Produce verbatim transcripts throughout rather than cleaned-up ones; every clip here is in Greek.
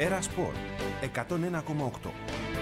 Έρα Σπορ εκατόν ένα κόμμα οκτώ.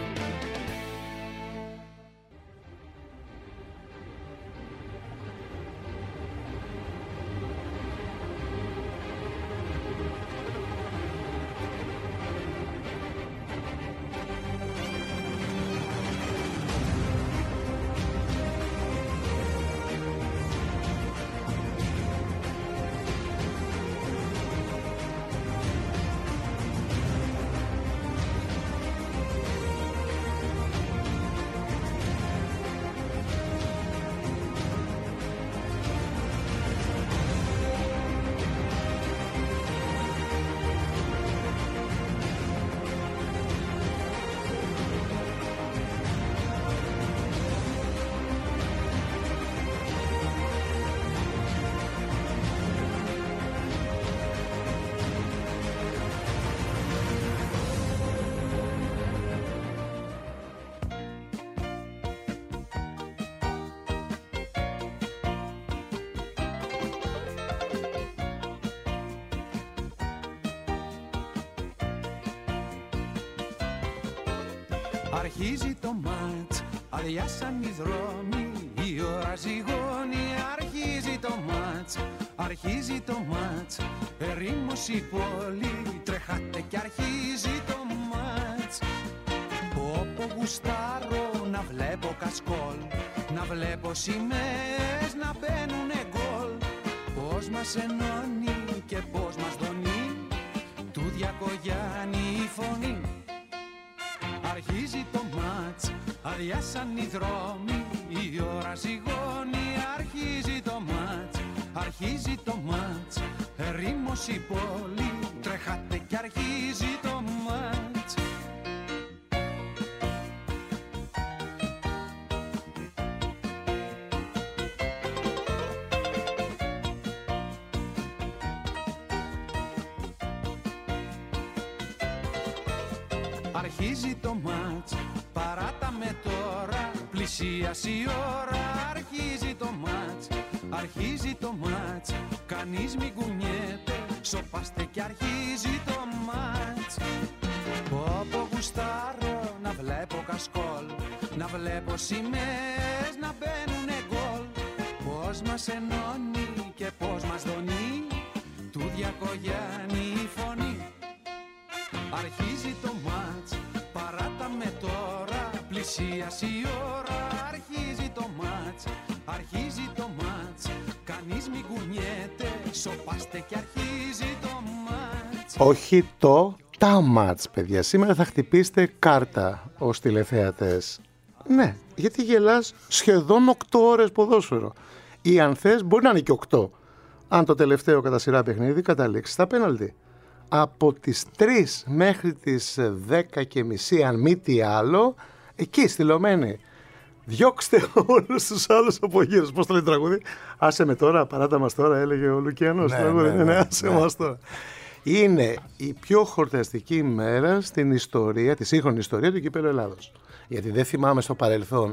Αρχίζει το μάτς, αδειάσαν οι δρόμοι, η ώρα ζυγώνει. Αρχίζει το μάτς, αρχίζει το μάτς, ερήμος η πόλη, τρέχατε κι αρχίζει το μάτς. Όπου γουστάρω να βλέπω κασκόλ, να βλέπω σημαίες να μπαίνουνε γκολ. Πώς μας ενώνει και πώς μας δονεί, του Διακογιάννη η φωνή. Αρχίζει το μάτς, αδειάσαν οι δρόμοι, η ώρα ζυγώνει. Αρχίζει το μάτς, αρχίζει το μάτς, ερήμος η πόλη, τρέχατε κι αρχίζει το μάτς. Αρχίζει το μάτς, παράτα με τώρα, πλησίασε η ώρα. Αρχίζει το μάτς, αρχίζει το μάτς, κανείς μην κουνιέται, σοπάστε κι αρχίζει το μάτς. Όπου γουστάρω να βλέπω κασκόλ, να βλέπω σημαίες να μπαίνουνε γκολ. Πώς μας ενώνει και πώς μας δονεί, του Διακογιάννη η φωνή. Αρχίζει το μάτς, παράτα με τώρα, πλησίασε η ώρα. Αρχίζει το μάτς, αρχίζει το μάτς, κανείς μην κουνιέται, σοπάστε κι αρχίζει το μάτς. Όχι το, τα μάτς, παιδιά. Σήμερα θα χτυπήσετε κάρτα ως τηλεθεατές. Ναι, γιατί γελάς σχεδόν οκτώ ώρες ποδόσφαιρο. Ή αν θες μπορεί να είναι και οκτώ. Αν το τελευταίο κατά σειρά παιχνίδι καταλήξει στα πέναλτι. Από τις τρεις μέχρι τις δέκα και μισή, αν μη τι άλλο, εκεί στυλωμένοι. Διώξτε όλους τους άλλους απογείρους. Πώς το λέει το τραγούδι? Άσε με τώρα, παράτα μας τώρα, έλεγε ο Λουκιανός. Ναι, ναι, ναι, ναι, άσε ναι. μας τώρα. Είναι η πιο χορταστική ημέρα στην ιστορία, τη σύγχρονη ιστορία του Κυπέλλου Ελλάδος. Γιατί δεν θυμάμαι στο παρελθόν,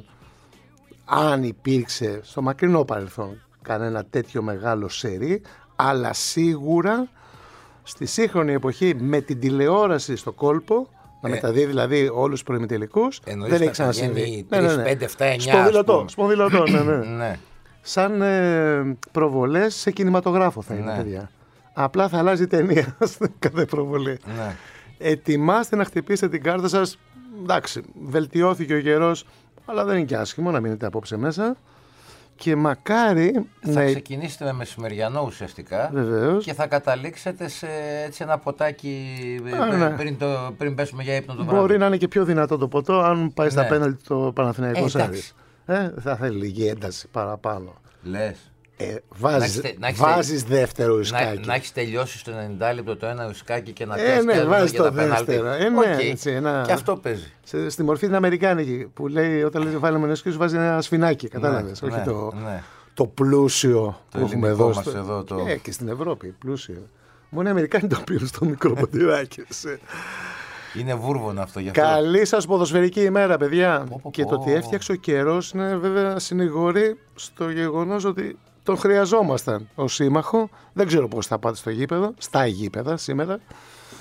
αν υπήρξε στο μακρινό παρελθόν κανένα τέτοιο μεγάλο σερί, αλλά σίγουρα στη σύγχρονη εποχή με την τηλεόραση στο κόλπο, να ε, μεταδίδει δηλαδή όλους τους προημιτελικούς, δεν έχει ξανασυμβεί. τρία, πέντε, επτά, εννιά Σπονδυλωτό, σπονδυλωτό, ναι, ναι. ναι. Σαν ε, προβολές σε κινηματογράφο θα είναι, ναι. παιδιά. Απλά θα αλλάζει ταινία στην κάθε προβολή. Ναι. Ετοιμάστε να χτυπήσετε την κάρτα σας. Εντάξει, βελτιώθηκε ο καιρός, αλλά δεν είναι και άσχημο να μείνετε απόψε μέσα. Και μακάρι θα να... ξεκινήσετε με μεσημεριανό ουσιαστικά. Βεβαίως. Και θα καταλήξετε σε έτσι ένα ποτάκι Α, πριν, ναι. πριν, το, πριν πέσουμε για ύπνο το βράδυ. Μπορεί να είναι και πιο δυνατό το ποτό αν πάει στα ναι. πέναλτι το Παναθηναϊκό ε, Άρης. Ε, θα θέλει λίγη ένταση παραπάνω. Λες. Ε, βάζεις, να έχεις, βάζεις δεύτερο ουσκάκι. Να, να έχεις τελειώσει στο ενενήντα λεπτό το ένα ουσκάκι και να ε, πιάσεις ναι, και βάζεις για το τα δεύτερο. Ε, ναι, okay. έτσι, ένα... Και αυτό παίζει. Σε, στη μορφή την αμερικάνικη που λέει όταν λέει βάλε μονέσκι σου βάζει ένα σφινάκι. Κατάλαβες. Ναι, όχι ναι, το, ναι. το πλούσιο το που έχουμε εδώ. Μας στο... εδώ το... ε, και στην Ευρώπη πλούσιο. Μόνο οι Αμερικάνοι το πήραν στο μικρό ποτηράκι. Είναι βούρβονα αυτό γι' αυτό. Καλή σας ποδοσφαιρική ημέρα, παιδιά. Πω, πω, και πω. το ότι έφτιαξε ο καιρός είναι βέβαια συνηγορή στο γεγονός ότι τον χρειαζόμασταν ως σύμμαχο. Δεν ξέρω πώς θα πάτε στο γήπεδο, στα γήπεδα σήμερα.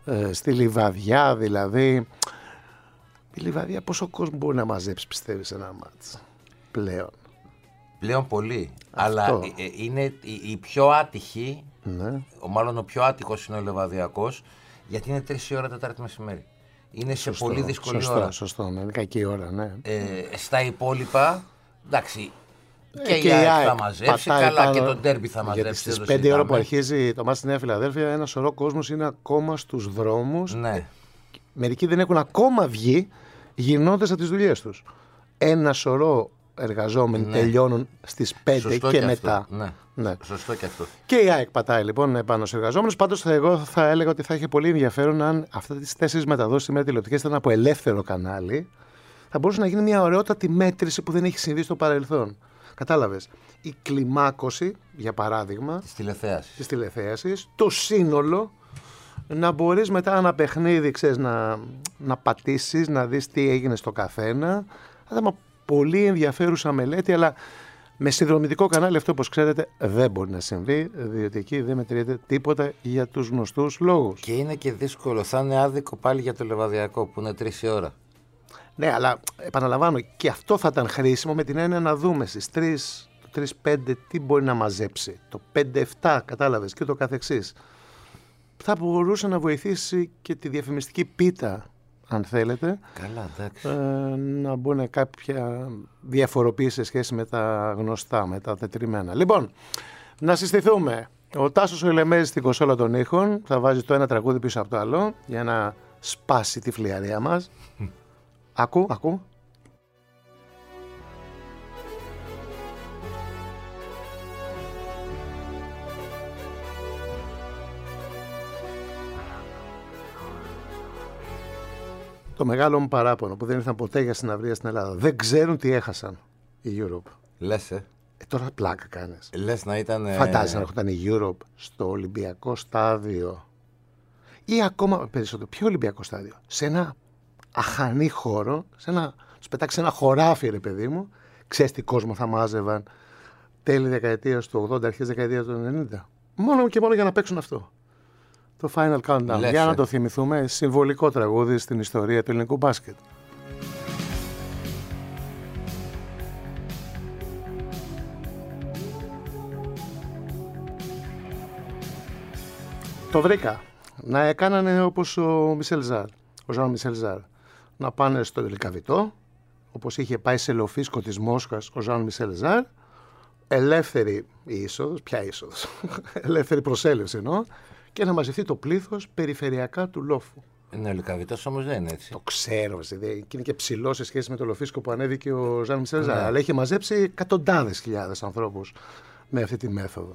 ε, στη Λιβαδιά δηλαδή. Η Λιβαδιά πόσο κόσμο μπορεί να μαζέψει, πιστεύεις, σε ένα μάτς πλέον? Πλέον πολύ. Αυτό. Αλλά ε, ε, είναι η, η πιο άτυχη, Ναι. ο, μάλλον ο πιο άτυχος είναι ο Λεβαδιακός, γιατί είναι τρεις η ώρα Τετάρτη μεσημέρι. Είναι σε Σωστό, πολύ δύσκολη σωστό, ώρα. Σωστό, ναι, είναι κακή ώρα, ναι. Ε, στα υπόλοιπα, εντάξει, και, Ε, η ΑΕΚ θα ΑΕΚ μαζέψει, πατάει καλά πάνω, και τον ντέρμπι θα γιατί μαζέψει. στις δεν το πέντε ώρα που συζητάμε. αρχίζει το μάτς στη Νέα Φιλαδέλφια, ένα σωρό κόσμος είναι ακόμα στους δρόμους. Ναι. Μερικοί δεν έχουν ακόμα βγει, γυρνώντας από τις δουλειές τους. Ένα σωρό εργαζόμενοι Ναι. τελειώνουν στις πέντε Σωστό και, και μετά. αυτό. Ναι. Ναι. Σωστό και αυτό. Και η ΑΕΚ πατάει λοιπόν πάνω στους εργαζόμενους. Πάντως θα, εγώ θα έλεγα ότι θα είχε πολύ ενδιαφέρον αν αυτές τις τέσσερις μεταδόσεις σήμερα τηλεοπτικές ήταν από ελεύθερο κανάλι. Θα μπορούσε να γίνει μια ωραιότατη μέτρηση που δεν έχει συμβεί στο παρελθόν. Κατάλαβες. Η κλιμάκωση, για παράδειγμα, Της τηλεθέασης. της τηλεθέασης, το σύνολο, να μπορείς μετά ένα παιχνίδι, ξέρεις, να, να πατήσεις, να δεις τι έγινε στο καθένα. Θα ήταν πολύ ενδιαφέρουσα μελέτη, αλλά με συνδρομητικό κανάλι αυτό, όπως ξέρετε, δεν μπορεί να συμβεί, διότι εκεί δεν μετριέται τίποτα για τους γνωστούς λόγους. Και είναι και δύσκολο. Θα είναι άδικο πάλι για το Λεβαδιακό που είναι τρεις η ώρα. Ναι, αλλά επαναλαμβάνω, και αυτό θα ήταν χρήσιμο με την έννοια να δούμε στις τρεις, το τρεις πέντε τι μπορεί να μαζέψει, το πέντε επτά, κατάλαβες, και το καθεξής. Θα μπορούσε να βοηθήσει και τη διαφημιστική πίτα, αν θέλετε, Καλά, εντάξει. ε, να μπουν κάποια διαφοροποίηση σε σχέση με τα γνωστά, με τα τετριμένα. Λοιπόν, να συστηθούμε. Ο Τάσος ο Ελεμέζης στην κονσόλα των ήχων θα βάζει το ένα τραγούδι πίσω από το άλλο για να σπάσει τη φλιαρία μας. Ακού, ακού. Το μεγάλο μου παράπονο που δεν ήρθαν ποτέ για συναυλία στην Ελλάδα. Δεν ξέρουν τι έχασαν η Europe. Λες, ε. Ε, τώρα πλάκα κάνεις. Λες να ήταν. Ε... Φαντάζεσαι να έρχονταν η Europe στο Ολυμπιακό στάδιο ή ακόμα περισσότερο. Ποιο Ολυμπιακό στάδιο? Σε ένα αχανή χώρο, σε ένα, τους πετάξει ένα χωράφι, ρε παιδί μου. Ξέρεις τι κόσμο θα μάζευαν τέλη δεκαετίας του ογδόντα, αρχές δεκαετίας του ενενήντα. Μόνο και μόνο για να παίξουν αυτό. Το Final Countdown. Λες, για ε. να το θυμηθούμε, συμβολικό τραγούδι στην ιστορία του ελληνικού μπάσκετ. Το βρήκα. Να έκανανε όπως ο Μισελ Ζαρ, ο Ζαν Μισελ Ζαρ. Να πάνε στο Λυκαβητό, όπως είχε πάει σε λοφίσκο της Μόσχας ο Ζαν Μισελ Ζαρ. Ελεύθερη είσοδος, ποια είσοδος, ελεύθερη προσέλευση εννοώ, και να μαζευτεί το πλήθος περιφερειακά του λόφου. Ναι, ο Λυκαβητός όμως δεν είναι έτσι. Το ξέρω, δηλαδή, και είναι και ψηλό σε σχέση με το λοφίσκο που ανέβηκε ο Ζαν Μισελ Ζαρ. Ναι. Αλλά είχε μαζέψει εκατοντάδες χιλιάδες ανθρώπους με αυτή τη μέθοδο.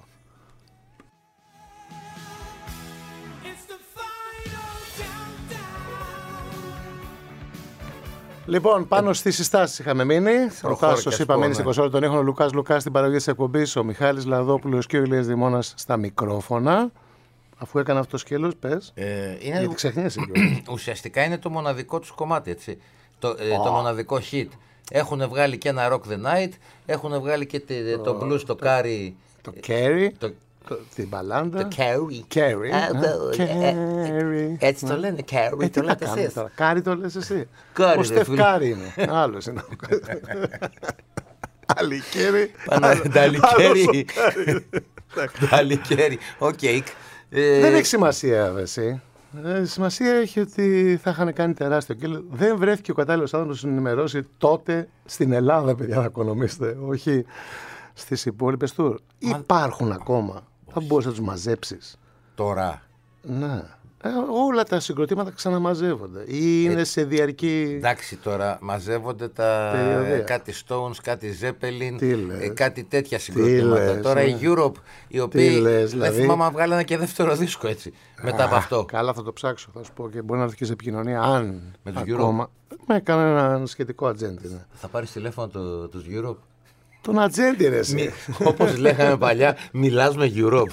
Λοιπόν, πάνω στις συστάσεις είχαμε μείνει. Ο Τάσος είπα μείνει στην κονσόλα των ήχων, ο Λουκάς Λουκάς στην παραγωγή της εκπομπής, ο Μιχάλης Λαδόπουλος και ο Ηλίας Δημώνας στα μικρόφωνα. Αφού έκανα αυτό το σκέλος, πες. Ε, είναι... Γιατί ξεχνιέσαι κιόλας. Ουσιαστικά είναι το μοναδικό τους κομμάτι, έτσι. Το, ε, το μοναδικό hit. Έχουν βγάλει και ένα Rock the Night, έχουν βγάλει και τε- το blues, το Carry. Το Carry, Το, το- την μπαλάντα. το Carry. Carry. Α, το- ε, ε, Carry. Έτσι το λένε, Carry, Ε, το τι να λέτε κάνουμε εσείς. τώρα. Κάρι το λες εσύ. Κάρι, Ο ρε Στεφ φίλε. Κάρι είναι. Άλλος είναι. Αλικέρι. Νταλικέρι. Νταλικέρι. Οκ. Ε, Δεν έχει σημασία, εσύ. Ε, σημασία έχει ότι θα είχαν κάνει τεράστιο κέλο. Δεν βρέθηκε ο κατάλληλος άνθρωπος να ενημερώσει τότε στην Ελλάδα, παιδιά, να οικονομήσετε, όχι στις υπόλοιπες του. Υπάρχουν ακόμα. Θα μπορείς να τους μαζέψεις. Τώρα. Ναι. Ε, όλα τα συγκροτήματα ξαναμαζεύονται ή είναι σε διαρκή. Εντάξει, τώρα μαζεύονται τα Περιοδία. ε, κάτι Stones, κάτι Zeppelin, Τι λες. ε, κάτι τέτοια συγκροτήματα. λες, Τώρα ναι. η Europe, οι οποίοι λες, δεν δηλαδή? θυμάμαι αν βγάλανε και δεύτερο δίσκο έτσι, μετά από Α, αυτό. Καλά, θα το ψάξω. Θα σου πω και μπορεί να έρθει και σε επικοινωνία. Αν Με τους ακόμα. Με κανένα σχετικό ατζέντη. Ναι. Θα πάρεις τηλέφωνο το, τους Europe. Τον ατζέντη, ρε. εσύ. Όπως λέγαμε παλιά, μιλάς με Europe.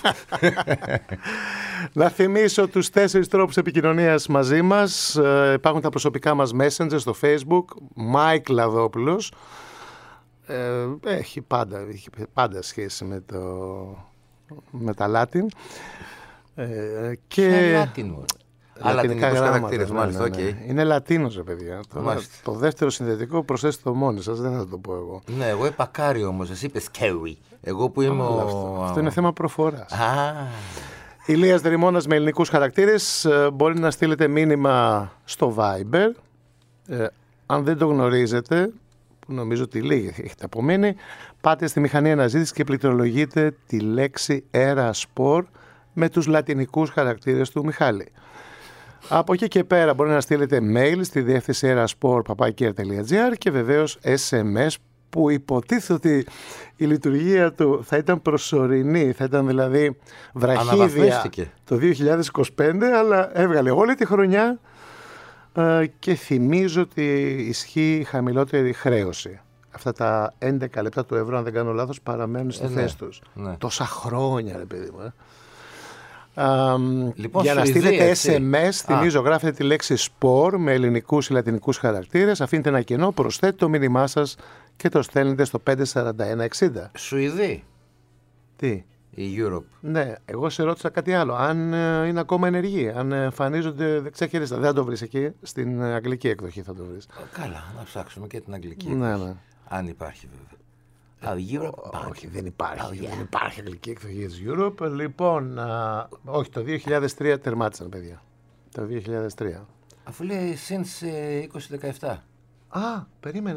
Να θυμίσω τους τέσσερις τρόπους επικοινωνίας μαζί μας. Ε, υπάρχουν τα προσωπικά μας messenger στο Facebook. Mike Λαδόπουλος. Ε, έχει, πάντα, έχει πάντα σχέση με, το, με τα Latin. Ε, και Ποια Latin, μωρέ. λατινικούς χαρακτήρες, ναι, μάλιστα. ναι, ναι. Okay. Είναι Λατίνος, ρε παιδιά. Το, το δεύτερο συνδετικό προσθέστε το μόνοι σας, δεν θα το πω εγώ. Ναι, εγώ είπα Κάρι όμως, εσύ είπες Κέρι. Εγώ που είμαι ο... Αυτό, αυτό είναι θέμα προφοράς. Α. Ηλίας Δρυμώνας με ελληνικούς χαρακτήρες. Μπορεί να στείλετε μήνυμα στο Viber. Ε, αν δεν το γνωρίζετε, που νομίζω ότι λίγοι έχετε απομείνει, πάτε στη μηχανή αναζήτησης και πληκτρολογείτε τη λέξη Eraspor με τους λατινικούς χαρακτήρες του Μιχάλη. Από εκεί και πέρα μπορεί να στείλετε mail στη διεύθυνση eraspor παπάκι τελεία τζι άρ και βεβαίως ες εμ ες που υποτίθεται ότι η λειτουργία του θα ήταν προσωρινή, θα ήταν δηλαδή βραχύδια το δύο χιλιάδες είκοσι πέντε, αλλά έβγαλε όλη τη χρονιά ε, και θυμίζω ότι ισχύει χαμηλότερη χρέωση. Αυτά τα έντεκα λεπτά του ευρώ, αν δεν κάνω λάθος, παραμένουν στη ε, θέση ναι, τους. Ναι. Τόσα χρόνια, ρε παιδί μου. Ε. Um, λοιπόν, για να στείλετε ιδέα, ες εμ ες, θυμίζω, γράφετε τη λέξη σπορ με ελληνικούς ή λατινικούς χαρακτήρες, αφήνετε ένα κενό, προσθέτετε το μήνυμά σας και το στέλνετε στο πέντε σαράντα ένα εξήντα. Σουηδοί. Τι? Η Europe. Ναι, εγώ σε ρώτησα κάτι άλλο. Αν ε, είναι ακόμα ενεργοί, αν εμφανίζονται δεξιά χειριστά. Δεν θα το βρεις εκεί, στην αγγλική εκδοχή θα το βρεις. Καλά, να ψάξουμε και την αγγλική. Ναι, ναι. Αν υπάρχει βέβαια. Oh, Europe, όχι, δεν υπάρχει. Oh, yeah. Δεν υπάρχει αγγλική εκδοχή της Europe. Λοιπόν, α, όχι, το δύο χιλιάδες τρία τερμάτισαν, παιδιά. Το δύο χιλιάδες τρία. Αφού λέει since είκοσι δεκαεπτά. Α, περίμενε.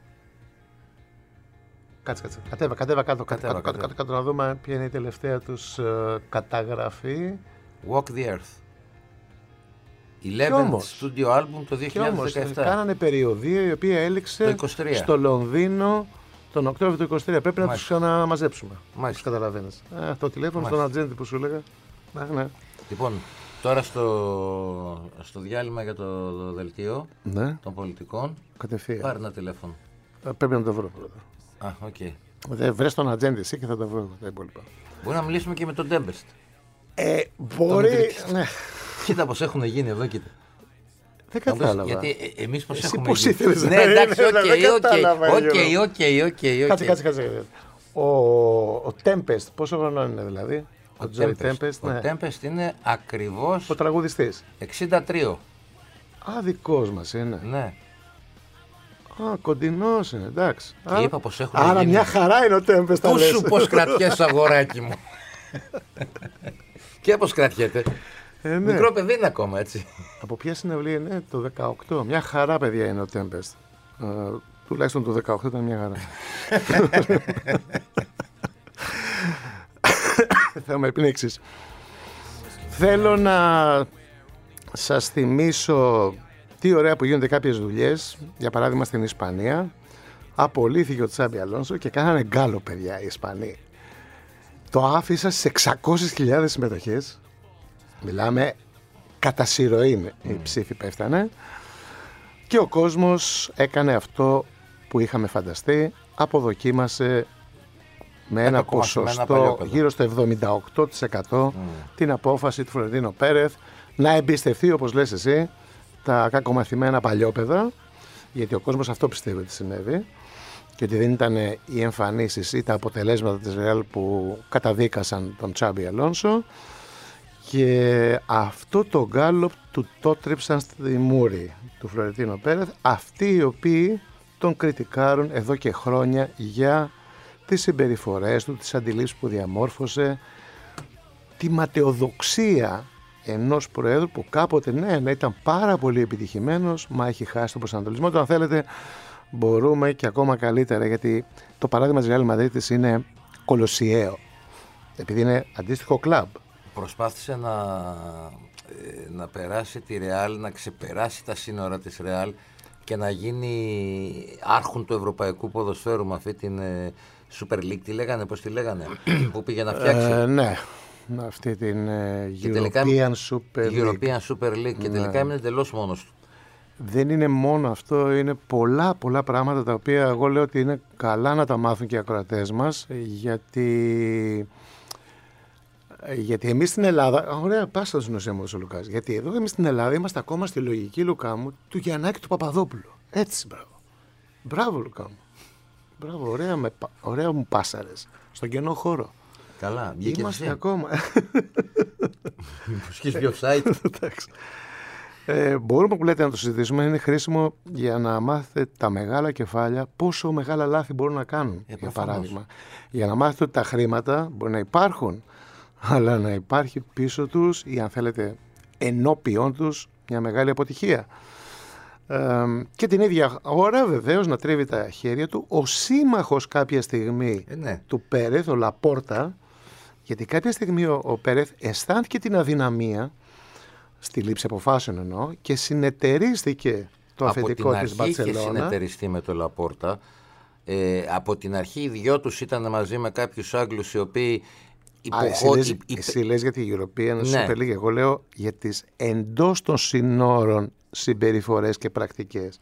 Κάτσε, κάτσε. Κατέβα, κατέβα κάτω, κατέβα, κάτω, κάτω, κάτω, κάτω, να δούμε ποια είναι η τελευταία τους uh, καταγραφή. Walk the Earth. eleven studio album το δύο χιλιάδες δεκαεπτά. Όμως, κάνανε περιοδία η οποία έληξε στο Λονδίνο τον Οκτώβριο του είκοσι τρία. Πρέπει Μάλιστα. να τους ξαναμαζέψουμε. Μάλιστα. Καταλαβαίνεις. Ε, το τηλέφωνο Μάλιστα. στον ατζέντη που σου έλεγα. Ναι, ναι. Λοιπόν, τώρα στο, στο διάλειμμα για το, το δελτίο ναι. των πολιτικών. Κατευθείαν. Πάρε ένα τηλέφωνο. Ε, πρέπει να το βρω πρώτα. Α, οκ. Okay. Βρες τον ατζέντη εσύ και θα τα βρω τα υπόλοιπα. Μπορεί να μιλήσουμε και με τον Tempest. Ε, μπορεί. Ναι. Κοίτα πως έχουν γίνει εδώ, κοίτα. Δεν κατάλαβα. Γιατί ε, εμείς πως Εσύ έχουμε πώς γίνει. ήθελες ναι, εντάξει, οκ, οκ, οκ, οκ. Κάτσε, κάτσε, κάτσε. Ο, ο Tempest, πόσο χρονών είναι δηλαδή? Ο, ο Tempest, Tempest, ναι. ο Tempest είναι ακριβώς... Ο τραγουδιστής. εξήντα τρία. Α, δικός μας είναι. Ναι. Α, κοντινός είναι, εντάξει. Και είπα πως έχουν Άρα γίνει... μια χαρά είναι ο Tempest. Πού σου πως κρατιέσαι, αγοράκι μου. Και πως κρατιέται. Ε, ναι. Μικρό παιδί είναι ακόμα, έτσι. Από ποια συναυλία είναι? Το δεκαοκτώ. Μια χαρά, παιδιά, είναι ο Tempest. Uh, τουλάχιστον το δεκαοκτώ ήταν μια χαρά. Θα με πνίξεις. Θέλω να σας θυμίσω τι ωραία που γίνονται κάποιες δουλειές. Για παράδειγμα στην Ισπανία απολύθηκε ο Τσάμπι Αλόνσο και κάνανε γκάλο, παιδιά, οι Ισπανοί. Το άφησα στις εξακόσιες χιλιάδες συμμετοχές. Μιλάμε κατά σειροήν mm. οι ψήφοι πέφτανε και ο κόσμος έκανε αυτό που είχαμε φανταστεί, αποδοκίμασε με ένα ποσοστό γύρω στο εβδομήντα οκτώ τοις εκατό mm. την απόφαση του Φλωρεντίνο Πέρεθ να εμπιστευτεί, όπως λες εσύ, τα κακομαθημένα παλιόπαιδα, γιατί ο κόσμος αυτό πιστεύει ότι συνέβη και ότι δεν ήταν οι εμφανίσεις ή τα αποτελέσματα της Ρεάλ που καταδίκασαν τον Τσάμπι Αλόνσο. Και αυτό το γκάλωπ του το τρίψαν στη μούρη του Φλωρεντίνο Πέρεθ, αυτοί οι οποίοι τον κριτικάρουν εδώ και χρόνια για τις συμπεριφορές του, τις αντιλήψεις που διαμόρφωσε, τη ματαιοδοξία ενός προέδρου που κάποτε ναι, ναι ήταν πάρα πολύ επιτυχημένος, μα έχει χάσει τον προσανατολισμό του. Αν θέλετε μπορούμε και ακόμα καλύτερα, γιατί το παράδειγμα της Ρεάλ Μαδρίτης είναι κολοσιαίο, επειδή είναι αντίστοιχο κλαμπ. Προσπάθησε να, να περάσει τη Ρεάλ, να ξεπεράσει τα σύνορα της Ρεάλ και να γίνει άρχον του ευρωπαϊκού ποδοσφαίρου με αυτή την ε, Super League, τι λέγανε, πώς τη λέγανε, που πήγε να φτιάξει. Ε, ναι, αυτή την ε, European, τελικά, Super League. European Super League και τελικά ναι. έμεινε εντελώς μόνος του. Δεν είναι μόνο αυτό, είναι πολλά πολλά πράγματα τα οποία εγώ λέω ότι είναι καλά να τα μάθουν και οι ακροατές μας, γιατί... Γιατί εμείς στην Ελλάδα, ωραία, πάσα στην ουσία μου ο Λουκάς, γιατί εδώ εμείς στην Ελλάδα είμαστε ακόμα στη λογική, Λουκά μου, του Γιαννάκη του Παπαδόπουλου. Έτσι, μπράβο. Μπράβο, Λουκά μου. Μπράβο, ωραία, με, ωραία μου πάσαρες στον κενό χώρο. Καλά, βγήκε είμαστε ακόμα. Σκείς πιο offside. Ε, μπορούμε που λέτε να το συζητήσουμε, είναι χρήσιμο για να μάθετε τα μεγάλα κεφάλια πόσο μεγάλα λάθη μπορούν να κάνουν. Ε, για παράδειγμα, για να μάθετε ότι τα χρήματα μπορεί να υπάρχουν, αλλά να υπάρχει πίσω τους ή αν θέλετε ενώπιον τους μια μεγάλη αποτυχία. Ε, και την ίδια ώρα βεβαίως να τρίβει τα χέρια του ο σύμμαχος κάποια στιγμή ε, ναι. του Πέρεθ, ο Λαπόρτα, γιατί κάποια στιγμή ο, ο Πέρεθ αισθάνθηκε την αδυναμία στη λήψη αποφάσεων εννοώ και συνεταιρίστηκε το αφεντικό της Μπαρτσελώνα. Από την αρχή είχε συνεταιριστεί με το Λαπόρτα. Ε, από την αρχή οι δυο τους ήταν μαζί με κάποιους Άγγλους οι οποίοι υποχώ... Α, εσύ, λες, υπ... εσύ λες για τη European ναι. Super League, εγώ λέω για τις εντός των συνόρων συμπεριφορές και πρακτικές.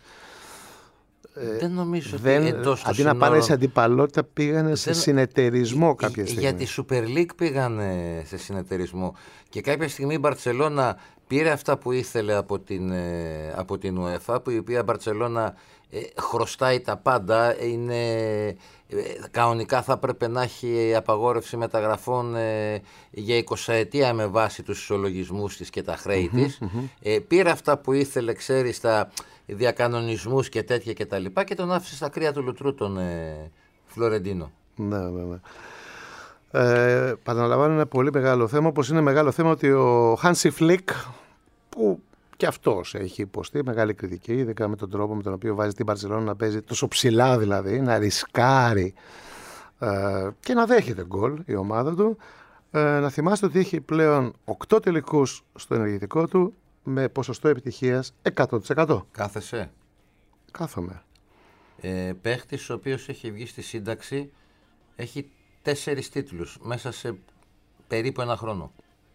Δεν νομίζω δεν, ότι εντός των αντί συνόρων... να πάνε σε αντιπαλότητα πήγανε δεν... σε συνεταιρισμό κάποια στιγμή. Για τη Super League πήγανε σε συνεταιρισμό και κάποια στιγμή η Μπαρτσελώνα πήρε αυτά που ήθελε από την, από την UEFA, που η οποία Μπαρτσελώνα ε, χρωστάει τα πάντα, είναι, ε, κανονικά θα έπρεπε να έχει απαγόρευση μεταγραφών ε, για εικοσαετία με βάση τους ισολογισμούς της και τα χρέη mm-hmm, της. Mm-hmm. Ε, πήρε αυτά που ήθελε, ξέρεις, τα διακανονισμούς και τέτοια και τα λοιπά και τον άφησε στα κρύα του λουτρού τον ε, Φλωρεντίνο. Ναι, ναι, ναι. Ε, παραλαμβάνω ένα πολύ μεγάλο θέμα, όπως είναι μεγάλο θέμα ότι ο Hansi Flick, που και αυτός έχει υποστεί μεγάλη κριτική, ειδικά με τον τρόπο με τον οποίο βάζει την Μπαρτσελώνα να παίζει τόσο ψηλά, δηλαδή να ρισκάρει ε, και να δέχεται γκολ η ομάδα του. Ε, να θυμάστε ότι έχει πλέον οκτώ τελικούς στο ενεργητικό του με ποσοστό επιτυχίας εκατό τοις εκατό. Κάθεσαι. Κάθομαι. Ε, παίχτης ο οποίος έχει βγει στη σύνταξη, έχει τέσσερις τίτλους μέσα σε περίπου ένα χρόνο.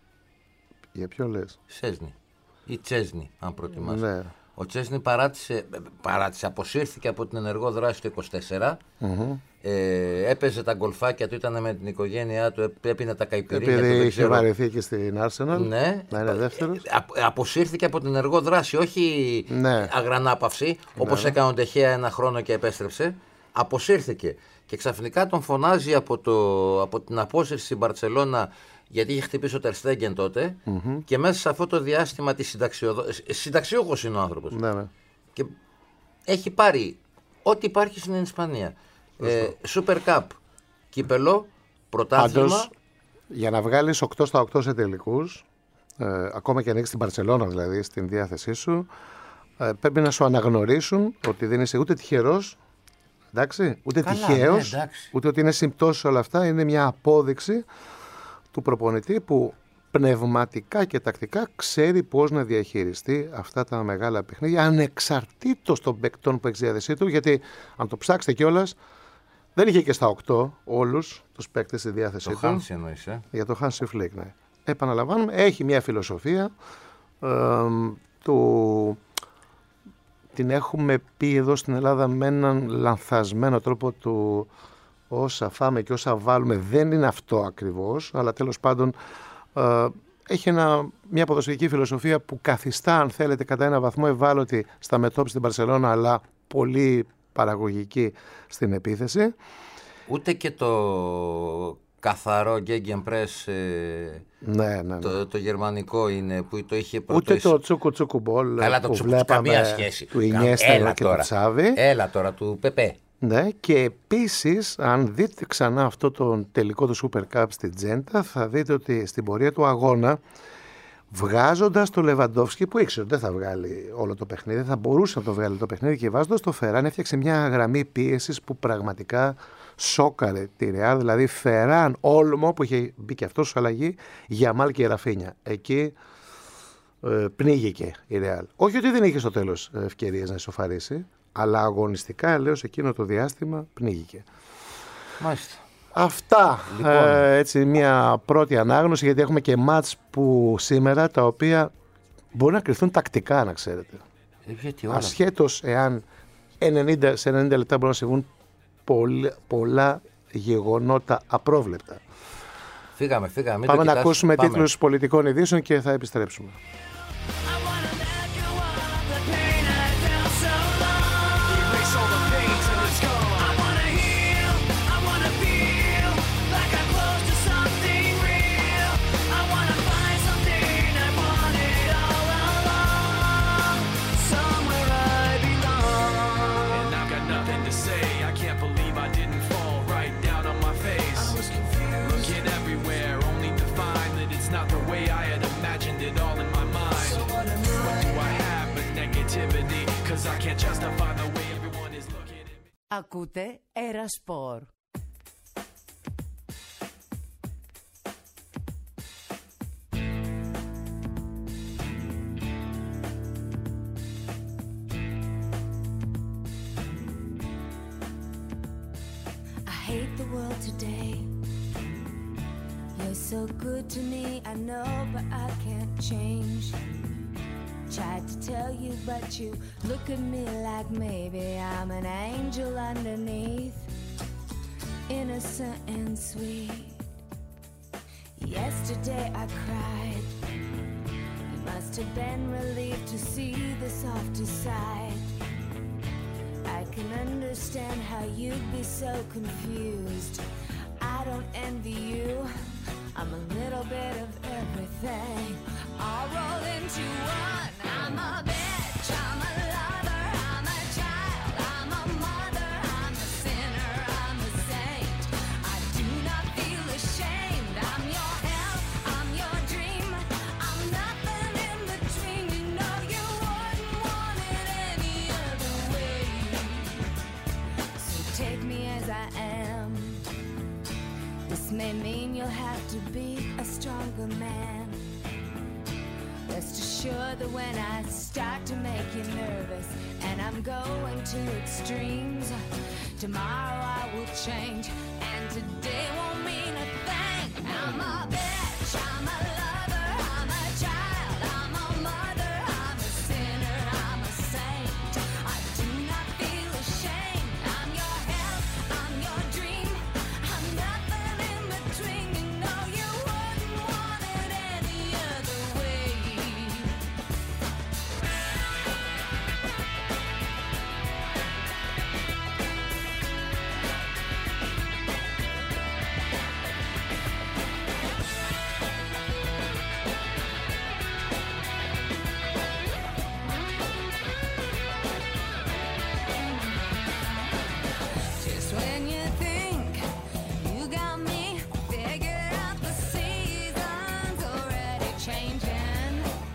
Για ποιο λες? Σέσνη ή Τσέσνη, αν προτιμάς. Ναι. Ο Τσέσνη παράτησε, παράτησε, αποσύρθηκε από την ενεργό δράση το είκοσι τέσσερα. Mm-hmm. Ε, έπαιζε τα γκολφάκια του, ήταν με την οικογένειά του, έπινε τα καϊπηρίνια του. Επειδή είχε βαρεθεί και στην Arsenal. Ναι. Να είναι δεύτερος. Α, αποσύρθηκε από την ενεργό δράση, όχι ναι. αγρανάπαυση, ναι, όπως ναι. έκανε ο Ντεχέα ένα χρόνο και επέστρεψε. Αποσύρθηκε. Και ξαφνικά τον φωνάζει από, το, από την απόσυρση στην Μπαρτσελώνα, γιατί είχε χτυπήσει ο Τερ Στέγγεν τότε, mm-hmm. και μέσα σε αυτό το διάστημα τη συνταξιοδο... συνταξιούχος είναι ο άνθρωπος. Ναι, ναι. Και έχει πάρει ό,τι υπάρχει στην Ισπανία. Ε, Super Cup, κύπελο, πρωτάθλημα. Πάντως, για να βγάλεις οκτώ στα οκτώ σε τελικούς, ε, ακόμα και αν έχεις την Μπαρτσελώνα δηλαδή στην διάθεσή σου, ε, πρέπει να σου αναγνωρίσουν ότι δεν είσαι ούτε τυχερός, εντάξει, ούτε Καλά, τυχαίος, ναι, εντάξει. ούτε ότι είναι συμπτώσεις όλα αυτά. Είναι μια απόδειξη του προπονητή που πνευματικά και τακτικά ξέρει πώς να διαχειριστεί αυτά τα μεγάλα παιχνίδια, ανεξαρτήτως των παικτών που έχει διάθεσή του, γιατί αν το ψάξετε κιόλας, δεν είχε και στα οκτώ όλους τους παίκτες στη διάθεσή το του. Hansi εννοείς, ε? Για το Hansi Flick, ναι. Επαναλαμβάνουμε, έχει μια φιλοσοφία, ε, του... την έχουμε πει εδώ στην Ελλάδα με έναν λανθασμένο τρόπο του όσα φάμε και όσα βάλουμε δεν είναι αυτό ακριβώς, αλλά τέλος πάντων ε, έχει ένα, μια ποδοσφαιρική φιλοσοφία που καθιστά, αν θέλετε, κατά ένα βαθμό ευάλωτη στα μετώπιση στην Μπαρσελόνα, αλλά πολύ παραγωγική στην επίθεση. Ούτε και το καθαρό Gegenpress, ε, ναι, ναι, ναι. Το, το γερμανικό είναι που το είχε πρώτο. Ούτε το τσούκου τσούκου μπολ. Καλά, το τσούκου καμία σχέση. Του Ινιέστα και τώρα. του Τσάβη. Έλα τώρα, του Πεπέ. Ναι, και επίσης, αν δείτε ξανά αυτό το τελικό του Super Cup στην Τζέντα, θα δείτε ότι στην πορεία του αγώνα, βγάζοντας το Λεβαντόφσκι, που ήξερε ότι δεν θα βγάλει όλο το παιχνίδι, θα μπορούσε να το βγάλει το παιχνίδι, και βάζοντας το Φεράν, έφτιαξε μια γραμμή πίεσης που πραγματικά σόκαρε τη Ρεάλ. Δηλαδή, Φεράν, Όλμο, που είχε μπει και αυτό σε αλλαγή, Γιαμάλ και Ραφίνια. Εκεί ε, πνίγηκε η Ρεάλ. Όχι ότι δεν είχε στο τέλος ευκαιρίες να ισοφαρίσει, αλλά αγωνιστικά, λέω, σε εκείνο το διάστημα πνίγηκε. Μάλιστα. Αυτά, λοιπόν. ε, έτσι μια πρώτη ανάγνωση, γιατί έχουμε και μάτς που σήμερα, τα οποία μπορεί να κρυφθούν τακτικά, να ξέρετε. Ε, ασχέτως εάν ενενήντα, σε ενενήντα λεπτά μπορούν να συμβούν πολλά, πολλά γεγονότα απρόβλεπτα. Φύγαμε, φύγαμε. Πάμε να κοιτάς, ακούσουμε πάμε. τίτλους πολιτικών ειδήσεων και θα επιστρέψουμε. can't justify the way everyone is looking at me. Ακούτε Ερασπορ. I hate the world today. You're so good to me, I know, but I can't change. Tried to tell you, but you look at me like maybe I'm an angel underneath, innocent and sweet. Yesterday I cried. You must have been relieved to see the softer side. I can understand how you'd be so confused. I don't envy you. I'm a little bit of everything, all rolled into one. I'm a bitch, I'm a lover, I'm a child, I'm a mother, I'm a sinner, I'm a saint. I do not feel ashamed. I'm your hell, I'm your dream. I'm nothing in between. You know you wouldn't want it any other way. So take me as I am. This may mean you'll have to be a stronger man. Rest assured that when I start to make you nervous and I'm going to extremes, tomorrow I will change and today won't mean a thing. I'm a bitch, I'm a lover, I'm a child, I'm a mother, I'm a sinner, I'm a saint. I do not feel ashamed. I'm your hell, I'm your dream. I'm nothing in between. You know you wouldn't want it any other way. Just when you think you got me figured out, the season's already changing.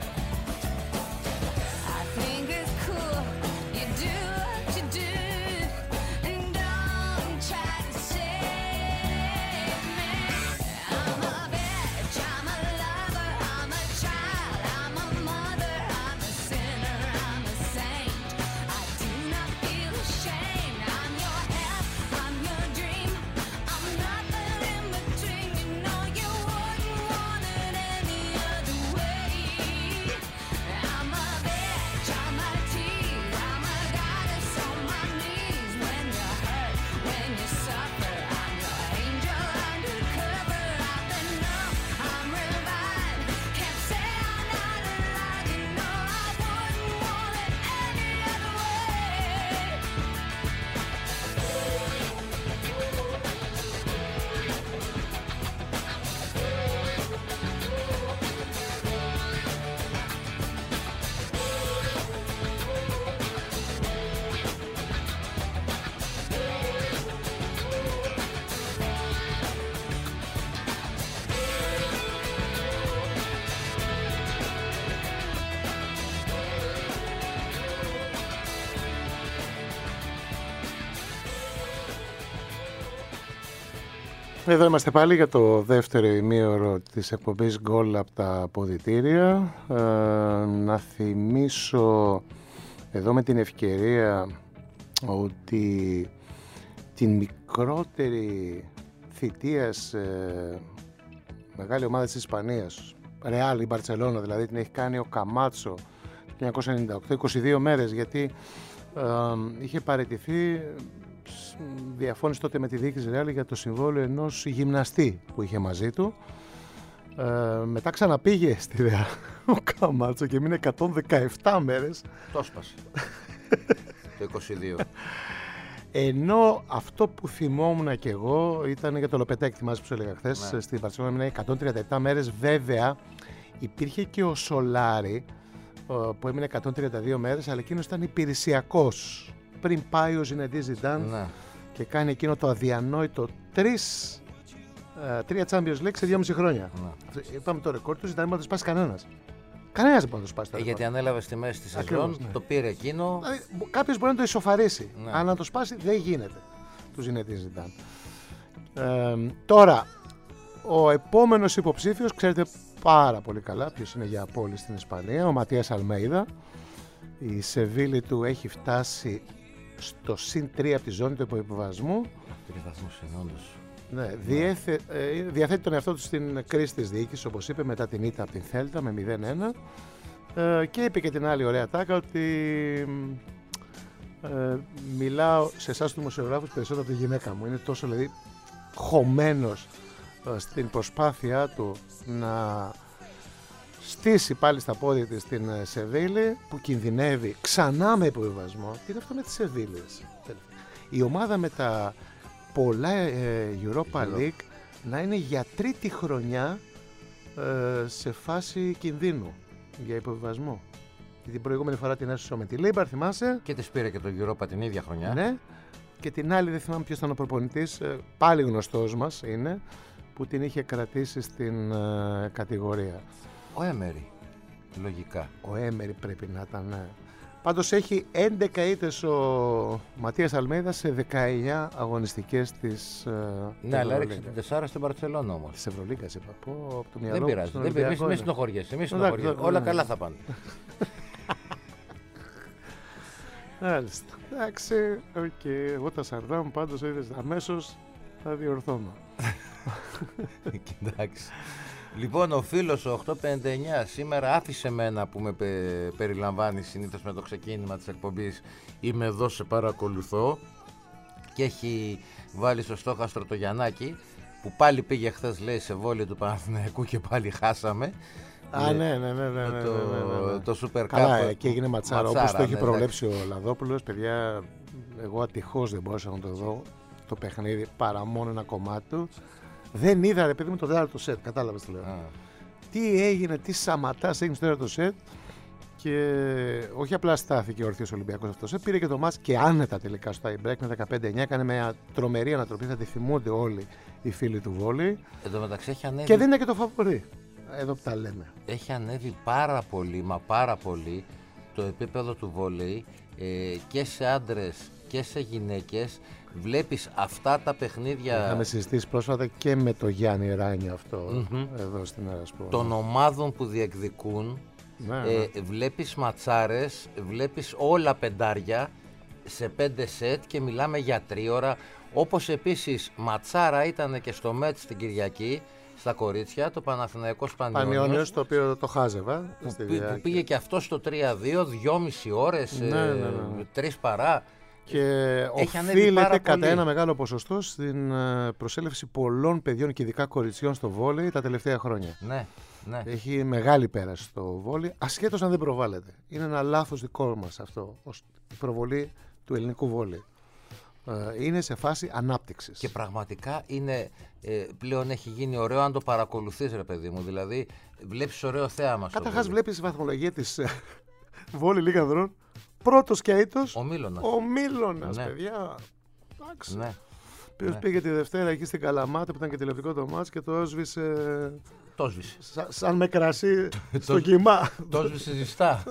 I think it's cool you do what you do, and don't try to save me. I'm a bitch, I'm a lover, I'm a child, I'm a mother, I'm a sinner, I'm a saint. I do not feel ashamed. I'm your hell, I'm your dream. I'm nothing in between. You know you wouldn't want it any other way. I'm a bitch, I'm a tease, I'm a goddess on my knees. When you're hurt, when you suffer, I'm your angel undercover. I've been numb, I'm revived. Can't say I'm not alive. You know I wouldn't want it any other way. Εδώ είμαστε πάλι για το δεύτερο ημίωρο της εκπομπής Γκολ από τα αποδυτήρια. Ε, να θυμίσω εδώ με την ευκαιρία ότι την μικρότερη θητεία σε μεγάλη ομάδα της Ισπανίας, Ρεάλ η Μπαρτσελώνα δηλαδή, την έχει κάνει ο Καμάτσο το χίλια εννιακόσια ενενήντα οκτώ, είκοσι δύο μέρες, γιατί ε, είχε παραιτηθεί. Διαφώνησε τότε με τη διοίκηση Ρεάλ για το συμβόλαιο ενός γυμναστή που είχε μαζί του. Ε, μετά ξαναπήγε στη Ρεάλ ο Καμάτσο και μείνε εκατόν δεκαεπτά μέρες. Το σπάσε. Το είκοσι δύο. Ενώ αυτό που θυμόμουν και εγώ ήταν για το Λοπετέκι, θυμάσαι που σου έλεγα χθες, ναι. Στην Μπαρσελόνα έμεινε εκατόν τριάντα επτά μέρες. Βέβαια υπήρχε και ο Σολάρι που έμεινε εκατόν τριάντα δύο μέρες, αλλά εκείνος ήταν υπηρεσιακός πριν πάει ο Ζινεντίν Ζιντάν, ναι. Και κάνει εκείνο το αδιανόητο τρεις, τρία Champions League σε δυόμιση χρόνια. Ναι. Είπαμε το ρεκόρ του Ζιντάν, δεν το σπάσει κανένας. Κανένας δεν μπορεί να το σπάσει το Ε, ρεκόρ. γιατί ανέλαβε στη μέση τη Ακριβώς, σεζόν, ναι. το πήρε εκείνο. Δηλαδή, κάποιος μπορεί να το ισοφαρίσει, Ναι. αλλά να το σπάσει δεν γίνεται. Του Ζινεντίν Ζιντάν. Ε, τώρα, ο επόμενος υποψήφιος, ξέρετε πάρα πολύ καλά ποιος είναι για απόλυση στην Ισπανία, ο Ματίας Αλμέιδα. Η Σεβίλη του έχει φτάσει στο συν τρία από τη ζώνη του υποϋποβασμού. Τρεις βαθμούς είναι όντως. Ναι, διέθε, ε, διαθέτει τον εαυτό του στην κρίση της διοίκησης, όπως είπε, μετά την ήττα από την Θέλτα με μηδέν ένα. Ε, και είπε και την άλλη ωραία τάκα ότι ε, μιλάω σε εσάς τους δημοσιογράφους περισσότερο από τη γυναίκα μου. Είναι τόσο δηλαδή χωμένος ε, στην προσπάθειά του να στήσει πάλι στα πόδια της την ε, Σεβίλη, που κινδυνεύει ξανά με υποβιβασμό. Τι είναι αυτό με τις Σεβίλες? Η ομάδα με τα πολλά ε, Europa League να είναι για τρίτη χρονιά ε, σε φάση κινδύνου για υποβιβασμό. Την προηγούμενη φορά την έσωσε με τη Λίμπαρ, θυμάσαι? Και τη πήρε και το Europa την ίδια χρονιά. Ναι. Και την άλλη δεν θυμάμαι ποιος ήταν ο προπονητής, ε, πάλι γνωστός μας είναι, που την είχε κρατήσει στην ε, κατηγορία. Ο Έμερι. Λογικά. Ο Έμερι πρέπει να ήταν. Ναι. Πάντως έχει έντεκα ήττες ο Ματίας Αλμέιδα σε δεκαεννιά αγωνιστικές της Ναι, αλλά Ευρωλίγκα. έριξε την τεσσάρα στην Παρσελόνα όμως. Της Ευρωλίγκας είπα. Πω, από το μυαλό Δεν μου πειράζει. στον Δεν πειράζει. Ολυμπιακό Μη είναι. συνοχωριέσαι. Μη Εντάξει, συνοχωριέσαι. ναι, Όλα ναι. καλά θα πάνε. Μάλιστα. Εντάξει, οκ. Εγώ τα σαρδά μου πάντως είδες αμέσως θα διορθώνω. Κοιτάξει. Λοιπόν, ο φίλος ο οκτακόσια πενήντα εννιά σήμερα άφησε μένα που με πε- περιλαμβάνει συνήθως με το ξεκίνημα της εκπομπής. Είμαι εδώ, σε παρακολουθώ. Και έχει βάλει στο στόχαστρο το Γιαννάκη, που πάλι πήγε χθες, λέει, σε βόλιο του Παναθηναϊκού και πάλι χάσαμε. Α, Ναι. ναι, ναι, ναι, ναι, ναι, το, ναι, ναι, ναι. το Super Cup. Καλά, εκεί έγινε ματσάρα, όπως το έχει ναι, προβλέψει ο Λαδόπουλος. Παιδιά, εγώ ατυχώς δεν μπορούσα να το δω το παιχνίδι παρά μόνο ένα κομμάτι του. Δεν είδα, ρε παιδί μου, το τέταρτο σετ. Κατάλαβες τι λέω. Α. Τι έγινε, τι σαματάς έγινε στο τέταρτο σετ. Και όχι απλά στάθηκε ορθίος ο Ολυμπιακός αυτό το σετ, πήρε και το μάτς και άνετα τελικά στο tie break με δεκαπέντε εννιά. Έκανε μια τρομερή ανατροπή, θα τη θυμούνται όλοι οι φίλοι του βόλεϊ. Εν τω μεταξύ έχει ανέβει, Και δεν είναι και το φαβορί. Εδώ που τα λέμε. έχει ανέβει πάρα πολύ, μα πάρα πολύ, το επίπεδο του βόλεϊ ε, και σε άντρες και σε γυναίκες. Βλέπεις αυτά τα παιχνίδια Είχαμε συζητήσει πρόσφατα και με το Γιάννη Ράνιο αυτό Μμμ. εδώ στην Ερασπό. των ομάδων που διεκδικούν. Ναι, ναι. Ε, βλέπεις ματσάρες, βλέπεις όλα πεντάρια σε πέντε σετ και μιλάμε για τρίωρα. Όπως επίσης ματσάρα ήταν και στο μέτς την Κυριακή στα κορίτσια, το Παναθηναϊκός Πανιόνιος, Πανιόνιος, το οποίο το χάζευα. που, στη πή- που διάρκεια. πήγε και αυτό στο τρία δύο, δυόμιση ώρες, Ναι, ε, ναι, ναι, ναι. τρεις παρά. Και Έχει ανέβει οφείλεται πάρα κατά πολύ. ένα μεγάλο ποσοστό στην ε, προσέλευση πολλών παιδιών και ειδικά κοριτσιών στο βόλεϊ τα τελευταία χρόνια. Ναι, ναι. Έχει μεγάλη πέραση στο βόλεϊ, ασχέτως αν δεν προβάλλεται. Είναι ένα λάθος δικό μας αυτό, ως η προβολή του ελληνικού βόλεϊ. Ε, είναι σε φάση ανάπτυξης. Και πραγματικά είναι, ε, πλέον έχει γίνει ωραίο αν το παρακολουθείς, ρε παιδί μου. Δηλαδή βλέπεις ωραίο θέαμα στο Καταρχάς βόλεϊ. βλέπεις η βαθμολογία της ε, βόλεϊ Λίγα Ανδρών. Πρώτος και αίτος Ο Μίλωνας. ο Μίλωνας, Ναι. παιδιά. Εντάξει. Ναι. Ποιος ναι. πήγε τη Δευτέρα εκεί στην Καλαμάτα που ήταν και τηλεοπτικό το μάτς και το έσβησε Το σβήσε. σα- σαν με κρασί στο Το- κοιμά. Το σβήσε ζεστά.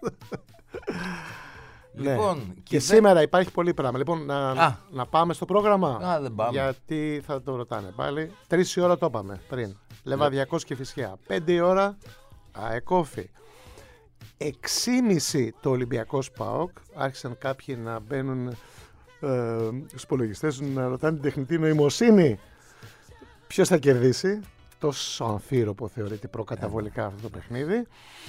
Ναι. Λοιπόν, Και δεν- σήμερα υπάρχει πολύ πράγμα. Λοιπόν, να, Α. να πάμε στο πρόγραμμα. Α, δεν πάμε. Γιατί θα το ρωτάνε πάλι. Τρεις η ώρα το είπαμε πριν. Λεβαδιακός και Φυσιά. Πέντε η ώρα αεκόφι. Εξήμιση το Ολυμπιακός ΠΑΟΚ. Άρχισαν κάποιοι να μπαίνουν ε, στους υπολογιστές να ρωτάνε την τεχνητή νοημοσύνη. Ποιος θα κερδίσει. Τόσο αμφίροπο θεωρείται προκαταβολικά αυτό το παιχνίδι.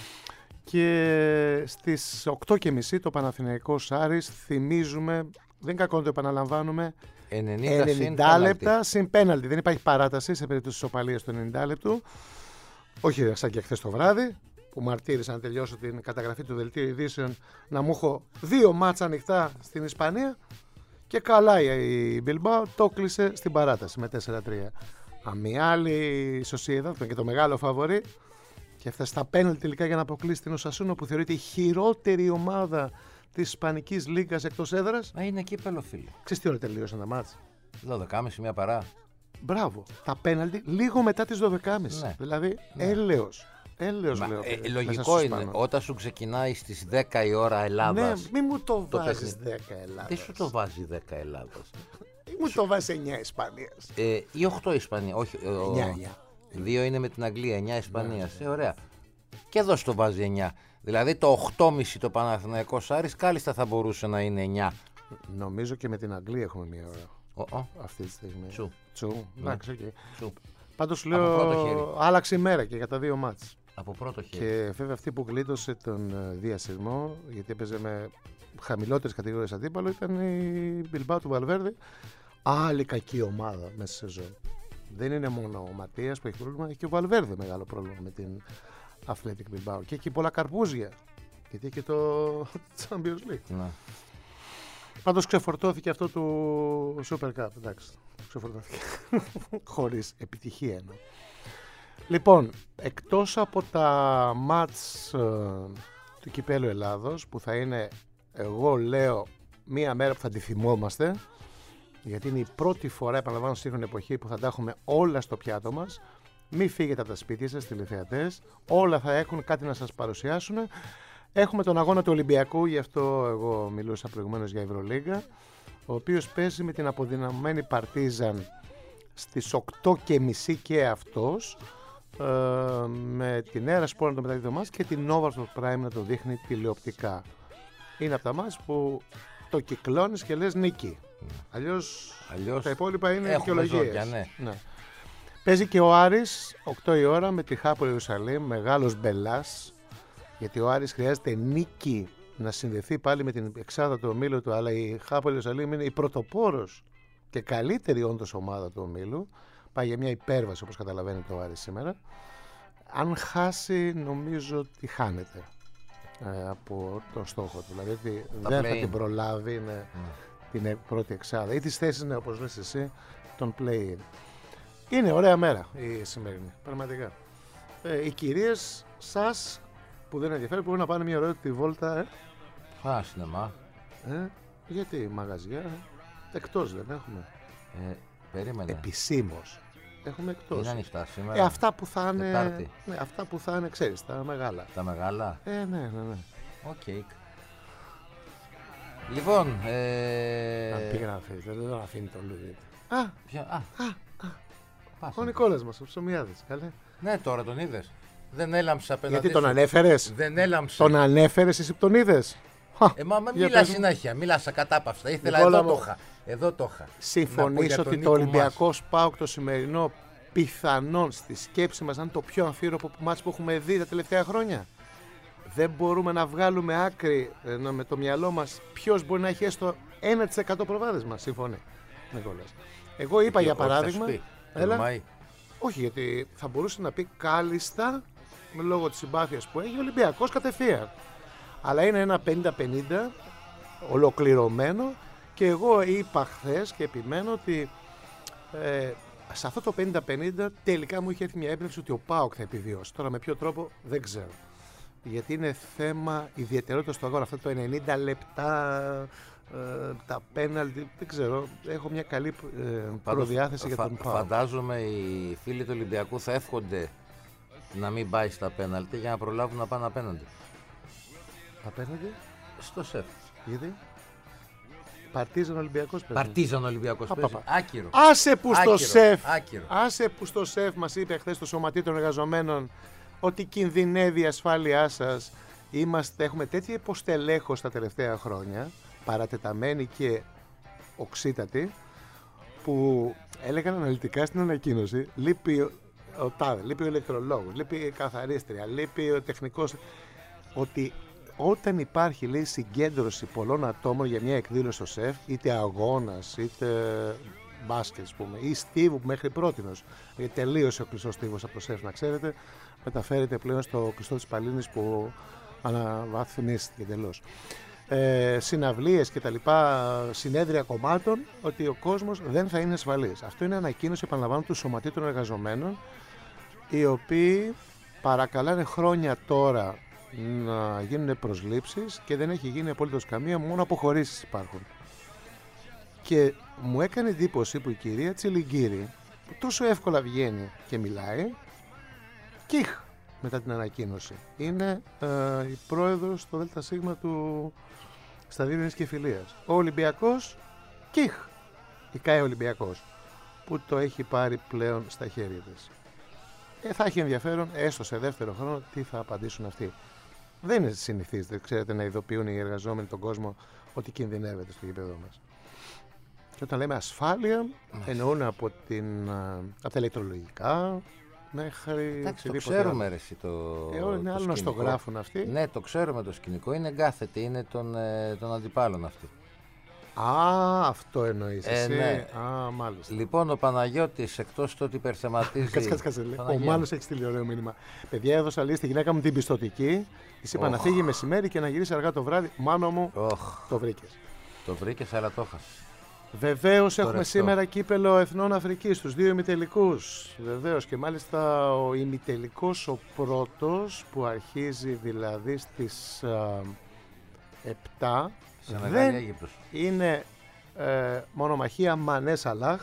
Και στις οκτώ και μισή το Παναθηναϊκός Άρης, θυμίζουμε, δεν κακό να το επαναλαμβάνουμε, ενενήντα, συν ενενήντα πέναλτι. λεπτά συν πέναλτι. Δεν υπάρχει παράταση σε περίπτωση της ισοπαλίας του ενενήντα λεπτού. Όχι σαν και χθες το βράδυ, που μαρτύρησα να τελειώσω την καταγραφή του δελτίου ειδήσεων, να μου έχω δύο μάτσα ανοιχτά στην Ισπανία και καλά η Μπιλμπάο το κλείσε στην παράταση με τέσσερα τρία. Αμιάλη Σοσιέδα, που είναι και το μεγάλο φαβορί, και έφτασε στα πέναλτι τελικά για να αποκλείσει την Οσασούνο, που θεωρείται η χειρότερη ομάδα της Ισπανικής Λίγκας εκτός έδρας. Μα είναι κύπελο, φίλε. Ξέρεις τι ώρα τελείωσαν τα μάτς? δώδεκα και μισή, μια παρά. Μπράβο. Τα πέναλτι λίγο μετά τις δώδεκα και μισή. Ναι. Δηλαδή Ναι. έλεος. Έλεος, Μα, λέω. ε, μέσα λογικό στους είναι. πάνω. Όταν σου ξεκινάει στις δέκα η ώρα Ελλάδας. Ναι, μη μου το, το βάζεις παιχνίδι. δέκα Ελλάδας. Δεν σου το βάζει δέκα Ελλάδας. Μη μου το βάζεις εννιά Ισπανίας. Ε, ή οκτώ Ισπανία. Όχι, ο- εννιά, εννιά. δύο είναι με την Αγγλία, εννιά Ισπανία. Ε, ωραία. Και εδώ στο βάζει εννιά. Δηλαδή το οκτώ κόμμα πέντε το Παναθηναϊκός Άρης κάλλιστα θα μπορούσε να είναι εννιά. Νομίζω και με την Αγγλία έχουμε μία ώρα. Ο, ο, Αυτή τη στιγμή. Τσου. Τσου. Εντάξει, οκ. σου. Πάντως σου Από πρώτο χέρι. λέω, άλλαξε η μέρα και για τα δύο μάτς. Από πρώτο χέρι. Και βέβαια αυτή που γλίτωσε τον ε, διασυρμό, γιατί έπαιζε με χαμηλότερες κατηγορίες αντίπαλο, ήταν η Μπιλμπάου του Βαλβέρδη. Άλλη κακή ομάδα μέσα στη σεζόν. Δεν είναι μόνο ο Ματίας που έχει πρόβλημα, έχει και ο Βαλβέρδη μεγάλο πρόβλημα με την Athletic Bilbao. Και έχει πολλά καρπούζια. Γιατί έχει και το Champions League. Ναι. Πάντως ξεφορτώθηκε αυτό του Super Cup. Εντάξει, ξεφορτώθηκε. Χωρίς επιτυχία εννοώ. Λοιπόν, εκτός από τα μάτς ε, του Κυπέλλου Ελλάδος, που θα είναι, εγώ λέω, μία μέρα που θα τη θυμόμαστε, γιατί είναι η πρώτη φορά, επαναλαμβάνω, στη σύγχρονη εποχή που θα τα έχουμε όλα στο πιάτο μας. Μη φύγετε από τα σπίτια σας, τηλεθεατές. Όλα θα έχουν κάτι να σας παρουσιάσουν. Έχουμε τον αγώνα του Ολυμπιακού, γι' αυτό εγώ μιλούσα προηγουμένως για Ευρωλίγκα, ο οποίος παίζει με την αποδυναμμένη Παρτίζαν στις οκτώ και μισή και αυτός, ε, με την Air Sport να το μεταδίδει το μας και την Nova Sport Prime να το δείχνει τηλεοπτικά. Είναι από τα μας που το κυκλώνεις και λες νίκη. Αλλιώς, Αλλιώς τα υπόλοιπα είναι έχουμε δικαιολογίες. ζόρια, ναι. Ναι. Παίζει και ο Άρης οκτώ η ώρα με τη Χάπολ Ιερουσαλήμ, μεγάλος μπελάς, γιατί ο Άρης χρειάζεται νίκη να συνδεθεί πάλι με την εξάδα του ομίλου του, αλλά η Χάπολ Ιερουσαλήμ είναι η πρωτοπόρος και καλύτερη όντως ομάδα του ομίλου. Πάει για μια υπέρβαση, όπως καταλαβαίνετε, ο Άρης σήμερα. Αν χάσει, νομίζω ότι χάνεται ε, από τον στόχο του. Δηλαδή ότι δεν θα play-in. την προλάβει ναι, Mm. την πρώτη εξάδα ή τις θέσεις, ναι, όπως λες εσύ, τον play-in. Είναι ωραία μέρα η σημερινή, πραγματικά. Ε, οι κυρίες σας που δεν ενδιαφέρει μπορούν να πάνε μια ωραία τη βόλτα. Ε, Α, σινεμά. ε, γιατί μαγαζιά, εκτός δεν έχουμε. Ε, περίμενε. Επισήμως. Έχουμε εκτός. Είναι ανοιχτά σήμερα. Ε, αυτά που θα είναι. Τετάρτη. Ναι, αυτά που θα είναι, ξέρεις, τα μεγάλα. Τα μεγάλα. Ε, ναι, ναι, ναι. Οκ. Λοιπόν, ε... Αν πήγα να φύγει, δεν τον αφήνει το Λούδι. Α, ποια- Α, πας. ο Νικόλας μας, ο Ψωμιάδης. Καλέ. Ναι, τώρα τον είδες. Δεν έλαμψε απέναντι Γιατί τον σου. ανέφερες. Δεν έλαμψε. Τον ανέφερες εσύ που τον είδες. Ε, μα, μα Για μιλά πες μου. συνέχεια, μιλά ακατάπαυστα. Ήθελα Νικόλα εδώ μου. το είχα. Εδώ το είχα. Να πω Συμφωνείς για τον ότι το Νίκο Ολυμπιακό ΠΑΟΚ το σημερινό πιθανόν στη σκέψη μας να είναι το πιο αμφίροπο μάτς που έχουμε δει τα τελευταία χρόνια. Δεν μπορούμε να βγάλουμε άκρη ε, να- με το μυαλό μας ποιος μπορεί να έχει έστω ένα τοις εκατό προβάδισμα. Συμφωνεί, Νικόλας. Εγώ είπα Και για όχι, θα παράδειγμα. σου πει. Έλα. Τολμάει. Όχι, γιατί θα μπορούσε να πει κάλλιστα με λόγω της συμπάθειας που έχει ο Ολυμπιακός κατευθείαν. Αλλά είναι ένα πενήντα πενήντα ολοκληρωμένο και εγώ είπα χθες και επιμένω ότι ε, σε αυτό το πενήντα πενήντα τελικά μου είχε έρθει μια έμπνευση ότι ο ΠΑΟΚ θα επιβιώσει. Τώρα με ποιο τρόπο δεν ξέρω. Γιατί είναι θέμα ιδιαιτερότητα στο αγώνα. Αυτό το ενενήντα λεπτά, ε, τα πέναλτι, δεν ξέρω. Έχω μια καλή ε, Πάντως, προδιάθεση για φα- τον ΠΑΟΚ. Φαντάζομαι οι φίλοι του Ολυμπιακού θα εύχονται να μην πάει στα πέναλτι για να προλάβουν να πάνε απέναντι. Απέναντι, Στο σεφ. γιατί. Παρτίζαν Ολυμπιακός παίζει. Παρτίζαν Ολυμπιακός Α, παίζει. παπα. Άκυρο. Άσε που στο Άκυρο, σεφ. άκυρο. Άσε που στο σεφ μας είπε χθες το Σωματείο των Εργαζομένων ότι κινδυνεύει η ασφάλειά σας. Είμαστε, έχουμε τέτοια υποστελέχωση τα τελευταία χρόνια, παρατεταμένοι και οξύτατοι, που έλεγαν αναλυτικά στην ανακοίνωση, λείπει ο, ο τάδε, λείπει ο ηλεκτρολόγος, λείπει η καθαρίστρια, λείπει ο τεχνικός, ότι όταν υπάρχει, λέει, συγκέντρωση πολλών ατόμων για μια εκδήλωση στο σεφ, είτε αγώνας, είτε μπάσκετ, ας πούμε, ή στίβου μέχρι πρότινος, γιατί τελείωσε ο κλειστός στίβος από το σεφ, να ξέρετε, μεταφέρεται πλέον στο κλειστό της Παλίνης που αναβαθμίστηκε τελώς. Ε, συναυλίες και τα λοιπά, συνέδρια κομμάτων, ότι ο κόσμος δεν θα είναι ασφαλής. Αυτό είναι ανακοίνωση, επαναλαμβάνω, του Σωματείου των Εργαζομένων, οι οποίοι παρακαλάνε χρόνια τώρα να γίνουν προσλήψεις και δεν έχει γίνει απολύτως καμία, μόνο αποχωρήσεις υπάρχουν. Και μου έκανε εντύπωση που η κυρία Τσιλιγκύρη, που τόσο εύκολα βγαίνει και μιλάει, κιχ, μετά την ανακοίνωση. Είναι ε, η πρόεδρος στο ΔΣ του Σταδίου Ειρήνης και Φιλίας. Ο Ολυμπιακός Κιχ, η ΚΑΕ Ολυμπιακός, που το έχει πάρει πλέον στα χέρια της. Ε, θα έχει ενδιαφέρον, έστω σε δεύτερο χρόνο, τι θα απαντήσουν αυτοί. Δεν είναι συνηθής, δεν ξέρετε, να ειδοποιούν οι εργαζόμενοι τον κόσμο ότι κινδυνεύεται στο γήπεδο μας. Και όταν λέμε ασφάλεια, εννοούν από, την, από τα ηλεκτρολογικά μέχρι. Εντάξει, το οτιδήποτε ξέρουμε άλλο. ρε, εσύ, το, Ε, είναι το άλλο να στο σκηνικό. γράφουν αυτοί. Ναι, το ξέρουμε το σκηνικό. Είναι εγκάθετη, είναι των, ε, των αντιπάλων αυτή. Α, αυτό εννοείς Ε, εσύ. ναι. Α, μάλιστα. Λοιπόν, ο Παναγιώτης, εκτός του ότι υπερθεματίζει. Κάτσε, κάτσε, κάτσε. Ο Παναγία. Μάνος έχει στείλει ωραίο μήνυμα. Παιδιά, έδωσα λύση στη γυναίκα μου την πιστωτική. Της είπα Οχ. να φύγει μεσημέρι και να γυρίσει αργά το βράδυ. Μάνο μου, Οχ, το βρήκες. το βρήκες, αλλά το έχασες. Βεβαίως έχουμε ρευστό. σήμερα κύπελο Εθνών Αφρικής, στους δύο ημιτελικούς. Βεβαίως, και μάλιστα ο ημιτελικός ο πρώτος που αρχίζει δηλαδή στις α, επτά. Σε Μεγάλη δεν Αίγυπτος. είναι ε, μονομαχία Μανέ Σαλάχ.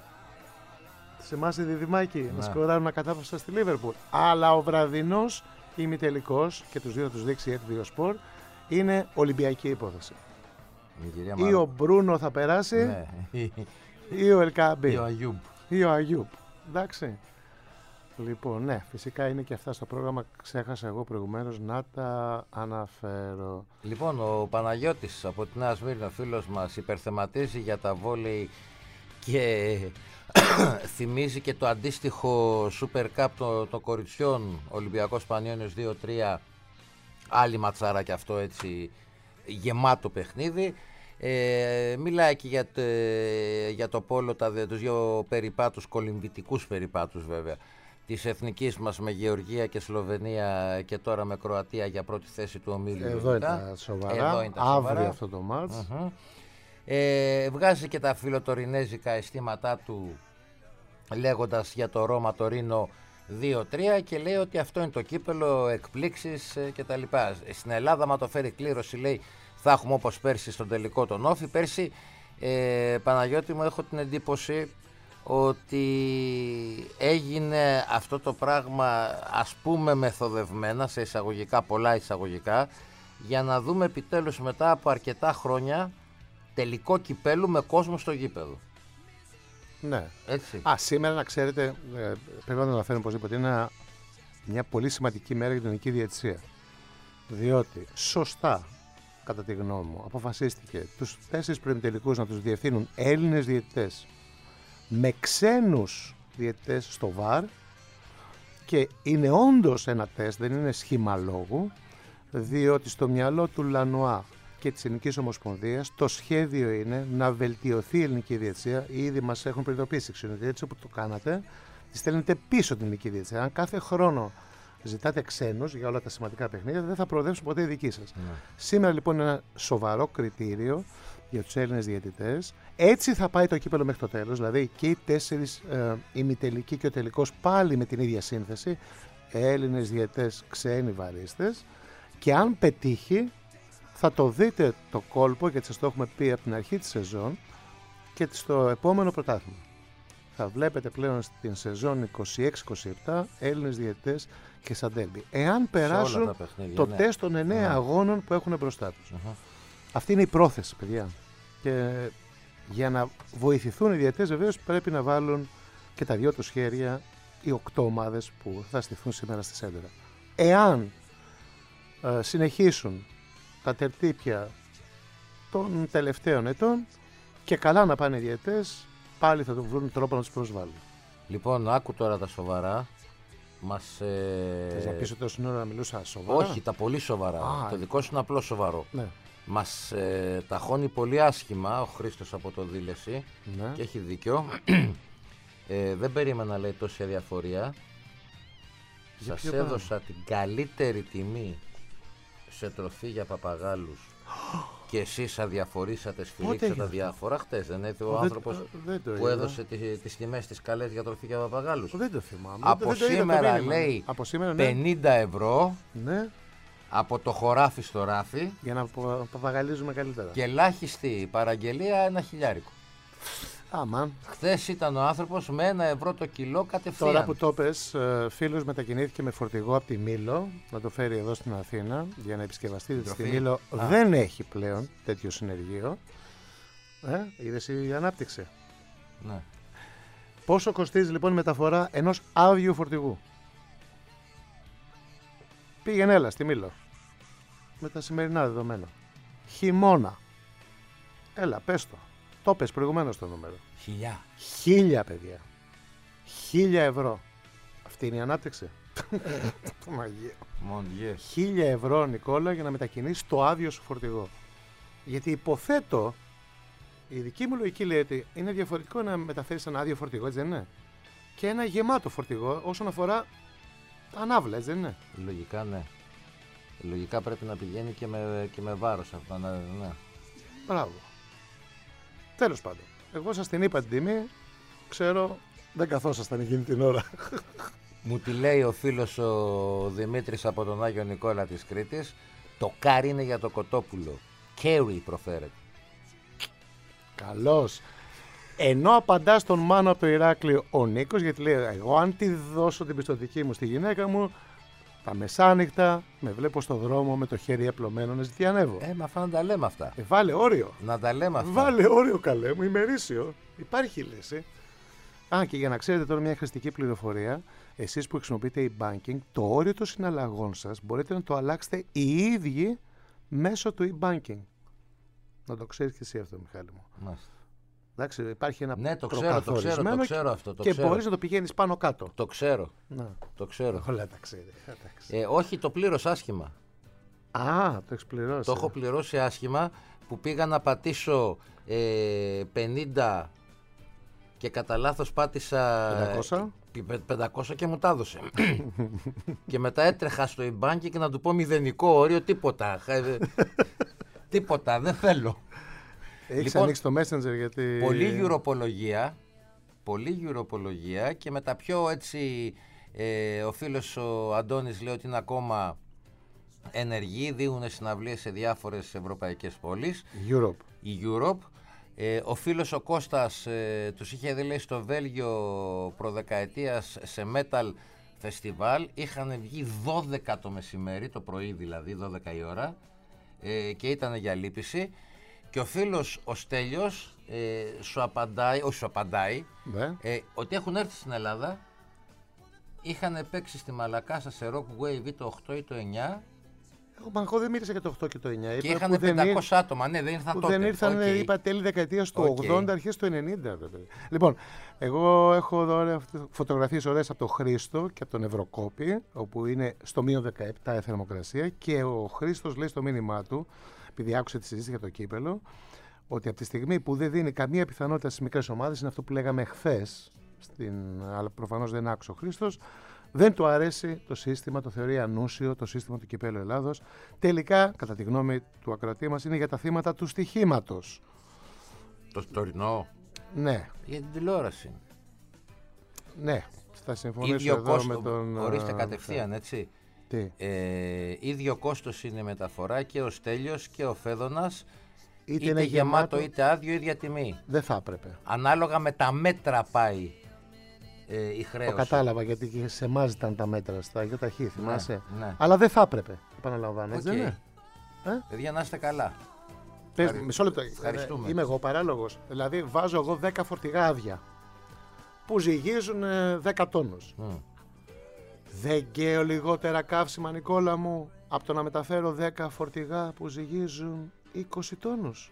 Σε εμάς η Διδυμάκη να Ναι. σκοράρουν ακατάπαυστα στη Λίβερπουλ. Αλλά ο βραδινός ημιτελικός, και τους δύο θα τους δείξει η Έτ δύο Σπορ, είναι Ολυμπιακή υπόθεση. Η κυρία Ή ο Μπρούνο θα περάσει, Ναι. ή ο Ελκάμπη. Ή ο Αγιούμπ. Ή ο Αγιούπ. Εντάξει. Λοιπόν, ναι, φυσικά είναι και αυτά στο πρόγραμμα. Ξέχασα εγώ προηγουμένως να τα αναφέρω. Λοιπόν, ο Παναγιώτης από τη Νέα Σμύρνη, ο φίλος μας, υπερθεματίζει για τα βόλεϊ και θυμίζει και το αντίστοιχο Super Cup των το κοριτσιών, Ολυμπιακός Πανιώνιος δύο τρία, άλλη ματσάρα και αυτό, έτσι γεμάτο παιχνίδι. Ε, μιλάει και για, το, για το πόλο, τα, τους δύο περιπάτους, κολυμβητικούς περιπάτους βέβαια, της εθνικής μας με Γεωργία και Σλοβενία και τώρα με Κροατία για πρώτη θέση του ομίλου. Εδώ είναι τα σοβαρά. Εδώ είναι τα Αύριο σοβαρά. αυτό το μάτς. Μμμ. Ε, βγάζει και τα φιλοτορινέζικα αισθήματά του λέγοντας για το Ρώμα Τωρίνο δύο τρία και λέει ότι αυτό είναι το κύπελο, εκπλήξεις ε, κτλ. Στην Ελλάδα, μα το φέρει κλήρωση, λέει, θα έχουμε όπως πέρσι στον τελικό τον Όφη. Πέρσι, ε, Παναγιώτη μου, έχω την εντύπωση ότι έγινε αυτό το πράγμα, ας πούμε, μεθοδευμένα, σε εισαγωγικά, πολλά εισαγωγικά, για να δούμε επιτέλους μετά από αρκετά χρόνια τελικό κυπέλου με κόσμο στο γήπεδο. Ναι. Έτσι. Α, σήμερα να ξέρετε, ε, πρέπει να το αναφέρουμε οπωσδήποτε, είναι ένα- μια πολύ σημαντική μέρα για την ελληνική διαιτησία. Διότι σωστά, κατά τη γνώμη μου, αποφασίστηκε τους τέσσερις προημιτελικούς να τους διευθύνουν Έλληνες διαιτητές με ξένους διαιτητές στο βαρ, και είναι όντως ένα τεστ, δεν είναι σχήμα λόγου, διότι στο μυαλό του Λανουά και της Ελληνικής Ομοσπονδίας το σχέδιο είναι να βελτιωθεί η ελληνική διαιτησία. Ήδη μας έχουν προειδοποιήσει ξενοδοχεία, έτσι όπου το κάνατε, τη στέλνετε πίσω την ελληνική διαιτησία. Αν κάθε χρόνο ζητάτε ξένους για όλα τα σημαντικά παιχνίδια, δεν θα προοδεύσουν ποτέ οι δικοί σας. Ναι. Σήμερα λοιπόν είναι ένα σοβαρό κριτήριο για τους Έλληνες διαιτητές. Έτσι θα πάει το κύπελο μέχρι το τέλος, δηλαδή και οι τέσσερις ε, ημιτελικοί και ο τελικός πάλι με την ίδια σύνθεση, Έλληνες διαιτητές, ξένοι βαρίστες, και αν πετύχει θα το δείτε το κόλπο, γιατί σας το έχουμε πει από την αρχή της σεζόν, και στο επόμενο πρωτάθλημα. Θα βλέπετε πλέον στην σεζόν είκοσι έξι είκοσι επτά Έλληνες διαιτητές και σαν ντέρμπι. Εάν περάσουν τα παιχνίδια, το ναι. τεστ των εννέα Ναι. αγώνων που έχουν μπροστά τους. Αχα. Αυτή είναι η πρόθεση, παιδιά. Και για να βοηθηθούν οι διαιτητές, βεβαίως πρέπει να βάλουν και τα δυο τους χέρια οι οκτώ ομάδες που θα στηθούν σήμερα στη Σέντερα. Εάν ε, συνεχίσουν τα τερτύπια των τελευταίων ετών και καλά να πάνε οι διαιτητές, πάλι θα το βρουν τρόπο να τους προσβάλλουν. Λοιπόν, άκου τώρα τα σοβαρά. Μας, ε... Θες να πεις ότι τόση ώρα να μιλούσα σοβαρά? Όχι, τα πολύ σοβαρά. Α, το δικό σου είναι απλό σοβαρό. Ναι. Μας ε, ταχώνει πολύ άσχημα ο Χρήστος από το Δήλεση Ναι. και έχει δίκιο. ε, δεν περίμενα, λέει, τόση αδιαφορία. Για Σας ποιο πράγμα? έδωσα την καλύτερη τιμή σε τροφή για παπαγάλους και εσείς αδιαφορήσατε, σφυρίξατε έγινε τα αυτό? διάφορα. Χτες δεν ήρθε ο Δεν- άνθρωπος ε, δεν το που είδα. έδωσε τις, τις τιμές τις καλές για τροφή για παπαγάλους. Δεν το θυμάμαι. Από Δεν το είδα το σήμερα, μήνυμα. λέει, Από σήμερα, ναι. πενήντα ευρώ Ναι, από το χωράφι στο ράφι για να πα- παπαγαλίζουμε καλύτερα. και ελάχιστη παραγγελία ένα χιλιάρικο. Αμάν. Χθες ήταν ο άνθρωπος με ένα ευρώ το κιλό κατευθείαν. Τώρα που το πες, φίλος μετακινήθηκε με φορτηγό από τη Μήλο να το φέρει εδώ στην Αθήνα για να επισκευαστεί. Στη Μήλο δεν έχει πλέον τέτοιο συνεργείο. Ε, είδες η ανάπτυξη. Ναι. Πόσο κοστίζει λοιπόν η μεταφορά ενός άδειου φορτηγού? Πήγαινε έλα στη Μήλο. Με τα σημερινά δεδομένα. Χειμώνα. Έλα, πες το. Το πες προηγουμένως το νούμερο. Χιλιά. Χίλια, παιδιά. Χίλια ευρώ. Αυτή είναι η ανάπτυξη. Το μαγείο. Μοντιέ. Χίλια ευρώ, Νικόλα, για να μετακινήσεις το άδειο σου φορτηγό. Γιατί υποθέτω, η δική μου λογική λέει ότι είναι διαφορετικό να μεταφέρεις ένα άδειο φορτηγό, έτσι δεν είναι? Και ένα γεμάτο φορτηγό όσον αφορά τα ανάβλα, έτσι δεν είναι? Λογικά ναι. Λογικά πρέπει να πηγαίνει και με, και με βάρος αυτό. Ναι, ναι. Μπράβο. Τέλος πάντων. Εγώ σας την είπα την τιμή. Ξέρω, δεν καθόσασταν εκείνη την ώρα. Μου τη λέει ο φίλος ο Δημήτρης από τον Άγιο Νικόλα της Κρήτης. Το κάρι είναι για το κοτόπουλο. Κέρι προφέρεται. Καλώς. Ενώ απαντά στον Μάνο από το Ηράκλειο ο Νίκος, γιατί λέει: εγώ αν τη δώσω την πιστωτική μου στη γυναίκα μου, τα μεσάνυχτα με βλέπω στο δρόμο με το χέρι απλωμένο να ζητιανεύω. Ε, μα αυτά να τα λέμε αυτά. Ε, βάλε όριο. Να τα λέμε αυτά. Βάλε όριο, καλέ μου, ημερήσιο. Υπάρχει λύση. Α, και για να ξέρετε τώρα μια χρηστική πληροφορία, εσείς που χρησιμοποιείτε e-banking, το όριο των συναλλαγών σας μπορείτε να το αλλάξετε οι ίδιοι μέσω του e-banking. Να το ξέρεις και εσύ αυτό, Μιχάλη μου. Μάλιστα. Εντάξει, υπάρχει ένα ναι, το ξέρω, το ξέρω, το ξέρω αυτό. Το και ξέρω. μπορείς να το πηγαίνεις πάνω κάτω. Το ξέρω. Να. Το ξέρω. Όλα τα ξέρει. Ε, όχι, το πλήρωσα άσχημα. Α, το έχεις πληρώσει. Το έχω πληρώσει άσχημα που πήγα να πατήσω ε, πενήντα και κατά λάθος πάτησα πεντακόσια. πεντακόσια και μου τα έδωσε. Και μετά έτρεχα στο e-banking και να του πω μηδενικό όριο, τίποτα. Τίποτα, δεν θέλω. Έχεις λοιπόν, ανοίξει το Messenger γιατί... Πολύ γιουροπολογία, πολύ γιουροπολογία και με τα πιο έτσι, ε, ο φίλος ο Αντώνης λέει ότι είναι ακόμα ενεργοί, δίνουν συναυλίες σε διάφορες ευρωπαϊκές πόλεις. Europe. Η Europe. Ε, ο φίλος ο Κώστας ε, τους είχε δει λέει, στο Βέλγιο προδεκαετίας σε metal festival. Είχαν βγει δώδεκα το μεσημέρι, το πρωί δηλαδή, δώδεκα η ώρα ε, και ήταν για λύπηση. Και ο φίλος ο Στέλιος ε, σου απαντάει, όχι σου απαντάει, ναι. ε, ότι έχουν έρθει στην Ελλάδα, είχαν παίξει στη Μαλακάσα σε Rockwave ή το οκτώ ή το εννιά. Εγώ δεν μίλησα για το οκτώ και το εννιά. Και είχαν πεντακόσια άτομα, ναι, δεν ήρθαν που τότε. Δεν ήρθαν, okay. είπα, τέλη δεκαετίας του okay. ογδόντα, αρχές του ενενήντα. Λοιπόν, εγώ έχω εδώ φωτογραφίες ωραίες από τον Χρήστο και από τον Ευρωκόπη, όπου είναι στο μείον δεκαεπτά η θερμοκρασία και ο Χρήστος λέει στο μήνυμά του, επειδή άκουσε τη συζήτηση για το κύπελο, ότι από τη στιγμή που δεν δίνει καμία πιθανότητα στις μικρές ομάδες, είναι αυτό που λέγαμε χθες, αλλά προφανώς δεν άκουσε ο Χρήστος, δεν του αρέσει το σύστημα, το θεωρεί ανούσιο, το σύστημα του κυπέλλου Ελλάδος. Τελικά, κατά τη γνώμη του ακροατή μας, είναι για τα θύματα του στοιχήματος. Το τωρινό. Ναι. Για την τηλεόραση. Ναι. Θα συμφωνήσω ίδιο εδώ κόστο, με τον... ορίστε κατευθείαν, έτσι. Τι. Ε, ίδιο κόστος είναι η μεταφορά και ο Στέλιος και ο Φέδωνας. Είτε, είτε είναι γεμάτο, γεμάτο είτε άδειο, ίδια τιμή. Δεν θα έπρεπε. Ανάλογα με τα μέτρα πάει ε, η χρέωση. Το κατάλαβα, γιατί και σε εμάς ήταν τα μέτρα στα ΙΟΤΑΧΗ, θυμάσαι. Ναι, ναι. Αλλά δεν θα έπρεπε, επαναλαμβάνω, έτσι okay. δεν είναι? Ε? Παιδιά, να είστε καλά. Πες, μισό λεπτό. Ευχαριστούμε. Είμαι εγώ παράλογος. Δηλαδή βάζω εγώ δέκα φορτηγά άδεια που ζυγίζουν δέκα τόνους. Mm. Δεν καίω λιγότερα καύσιμα, Νικόλα μου, από το να μεταφέρω δέκα φορτηγά που ζυγίζουν είκοσι τόνους.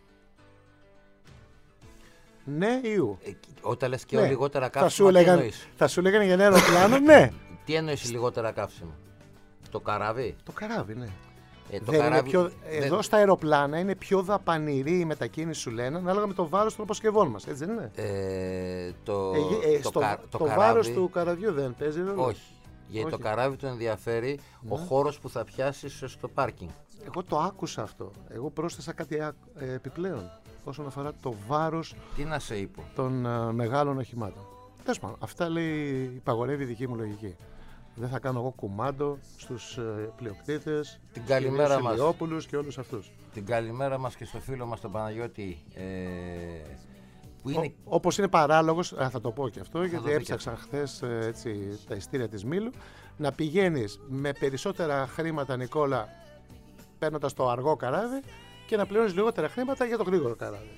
Ναι ή ου? Ε, όταν λες και ναι. λιγότερα καύσιμα, θα σου έλεγαν, τι εννοείς? Θα σου λέγανε για ένα αεροπλάνο, ναι. Τι εννοείς λιγότερα καύσιμα? Το καράβι? Το καράβι, ναι. Ε, το δεν καράβι... είναι πιο... δεν... Εδώ στα αεροπλάνα είναι πιο δαπανηρή η μετακίνηση, σου λένε, ανάλογα με το βάρος των αποσκευών μας, έτσι δεν είναι? Ε, το ε, ε, το, στο, κα... το, το καράβι... βάρος του καραβιού δεν παίζει ρόλο? Όχι. Γιατί Όχι. το καράβι του ενδιαφέρει ναι. ο χώρος που θα πιάσεις στο πάρκινγκ. Εγώ το άκουσα αυτό. Εγώ πρόσθεσα κάτι ε, επιπλέον όσον αφορά το βάρος. Τι να σε είπω? Των ε, μεγάλων οχημάτων. Τέλος πάντων, αυτά λέει, υπαγορεύει η δική μου λογική. Δεν θα κάνω εγώ κουμάντο στους ε, πλειοκτήτες, την καλημέρα μας και όλους αυτούς. Την καλημέρα μας και στο φίλο μας τον Παναγιώτη ε, Που είναι... Όπως είναι παράλογος, α, θα το πω και αυτό, γιατί το έψαξαν χθες ε, έτσι, τα ειστήρια της Μήλου, να πηγαίνεις με περισσότερα χρήματα, Νικόλα, παίρνοντας το αργό καράβι και να πληρώνεις λιγότερα χρήματα για το γρήγορο καράβι.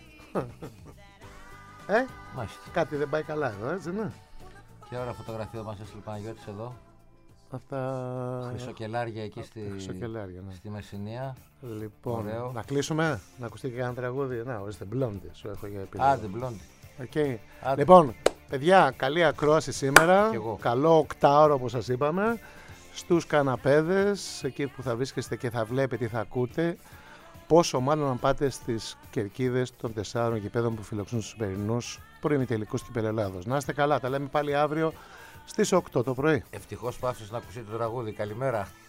ε, Μάλιστα. Κάτι δεν πάει καλά εδώ, έτσι, ναι. Και ώρα φωτογραφία μας έστειλε ο Παναγιώτης εδώ. Αυτά... Χρυσοκελάρια εκεί στη, Χρυσοκελάρια, ναι. στη Μεσσηνία. Λοιπόν, Ωραίο. να κλείσουμε, να ακουστεί και ένα τραγούδι. Να, ορίστε, Blondie, σου έχω για επιλογή. Άντε, Blondie. Okay. Άντε. Λοιπόν, παιδιά, καλή ακρόαση σήμερα. Κι εγώ. Καλό οκτάωρο, όπως σας είπαμε. Στους καναπέδες, εκεί που θα βρίσκεστε και θα βλέπετε τι θα ακούτε. Πόσο μάλλον αν πάτε στις κερκίδες των τεσσάρων γηπέδων που φιλοξενούν στους σημερινούς προημιτελικούς κυπέλλου Ελλάδος. Να είστε καλά, τα λέμε πάλι αύριο στις οκτώ το πρωί. Ευτυχώς πάψες να ακούσετε το τραγούδι. Καλημέρα.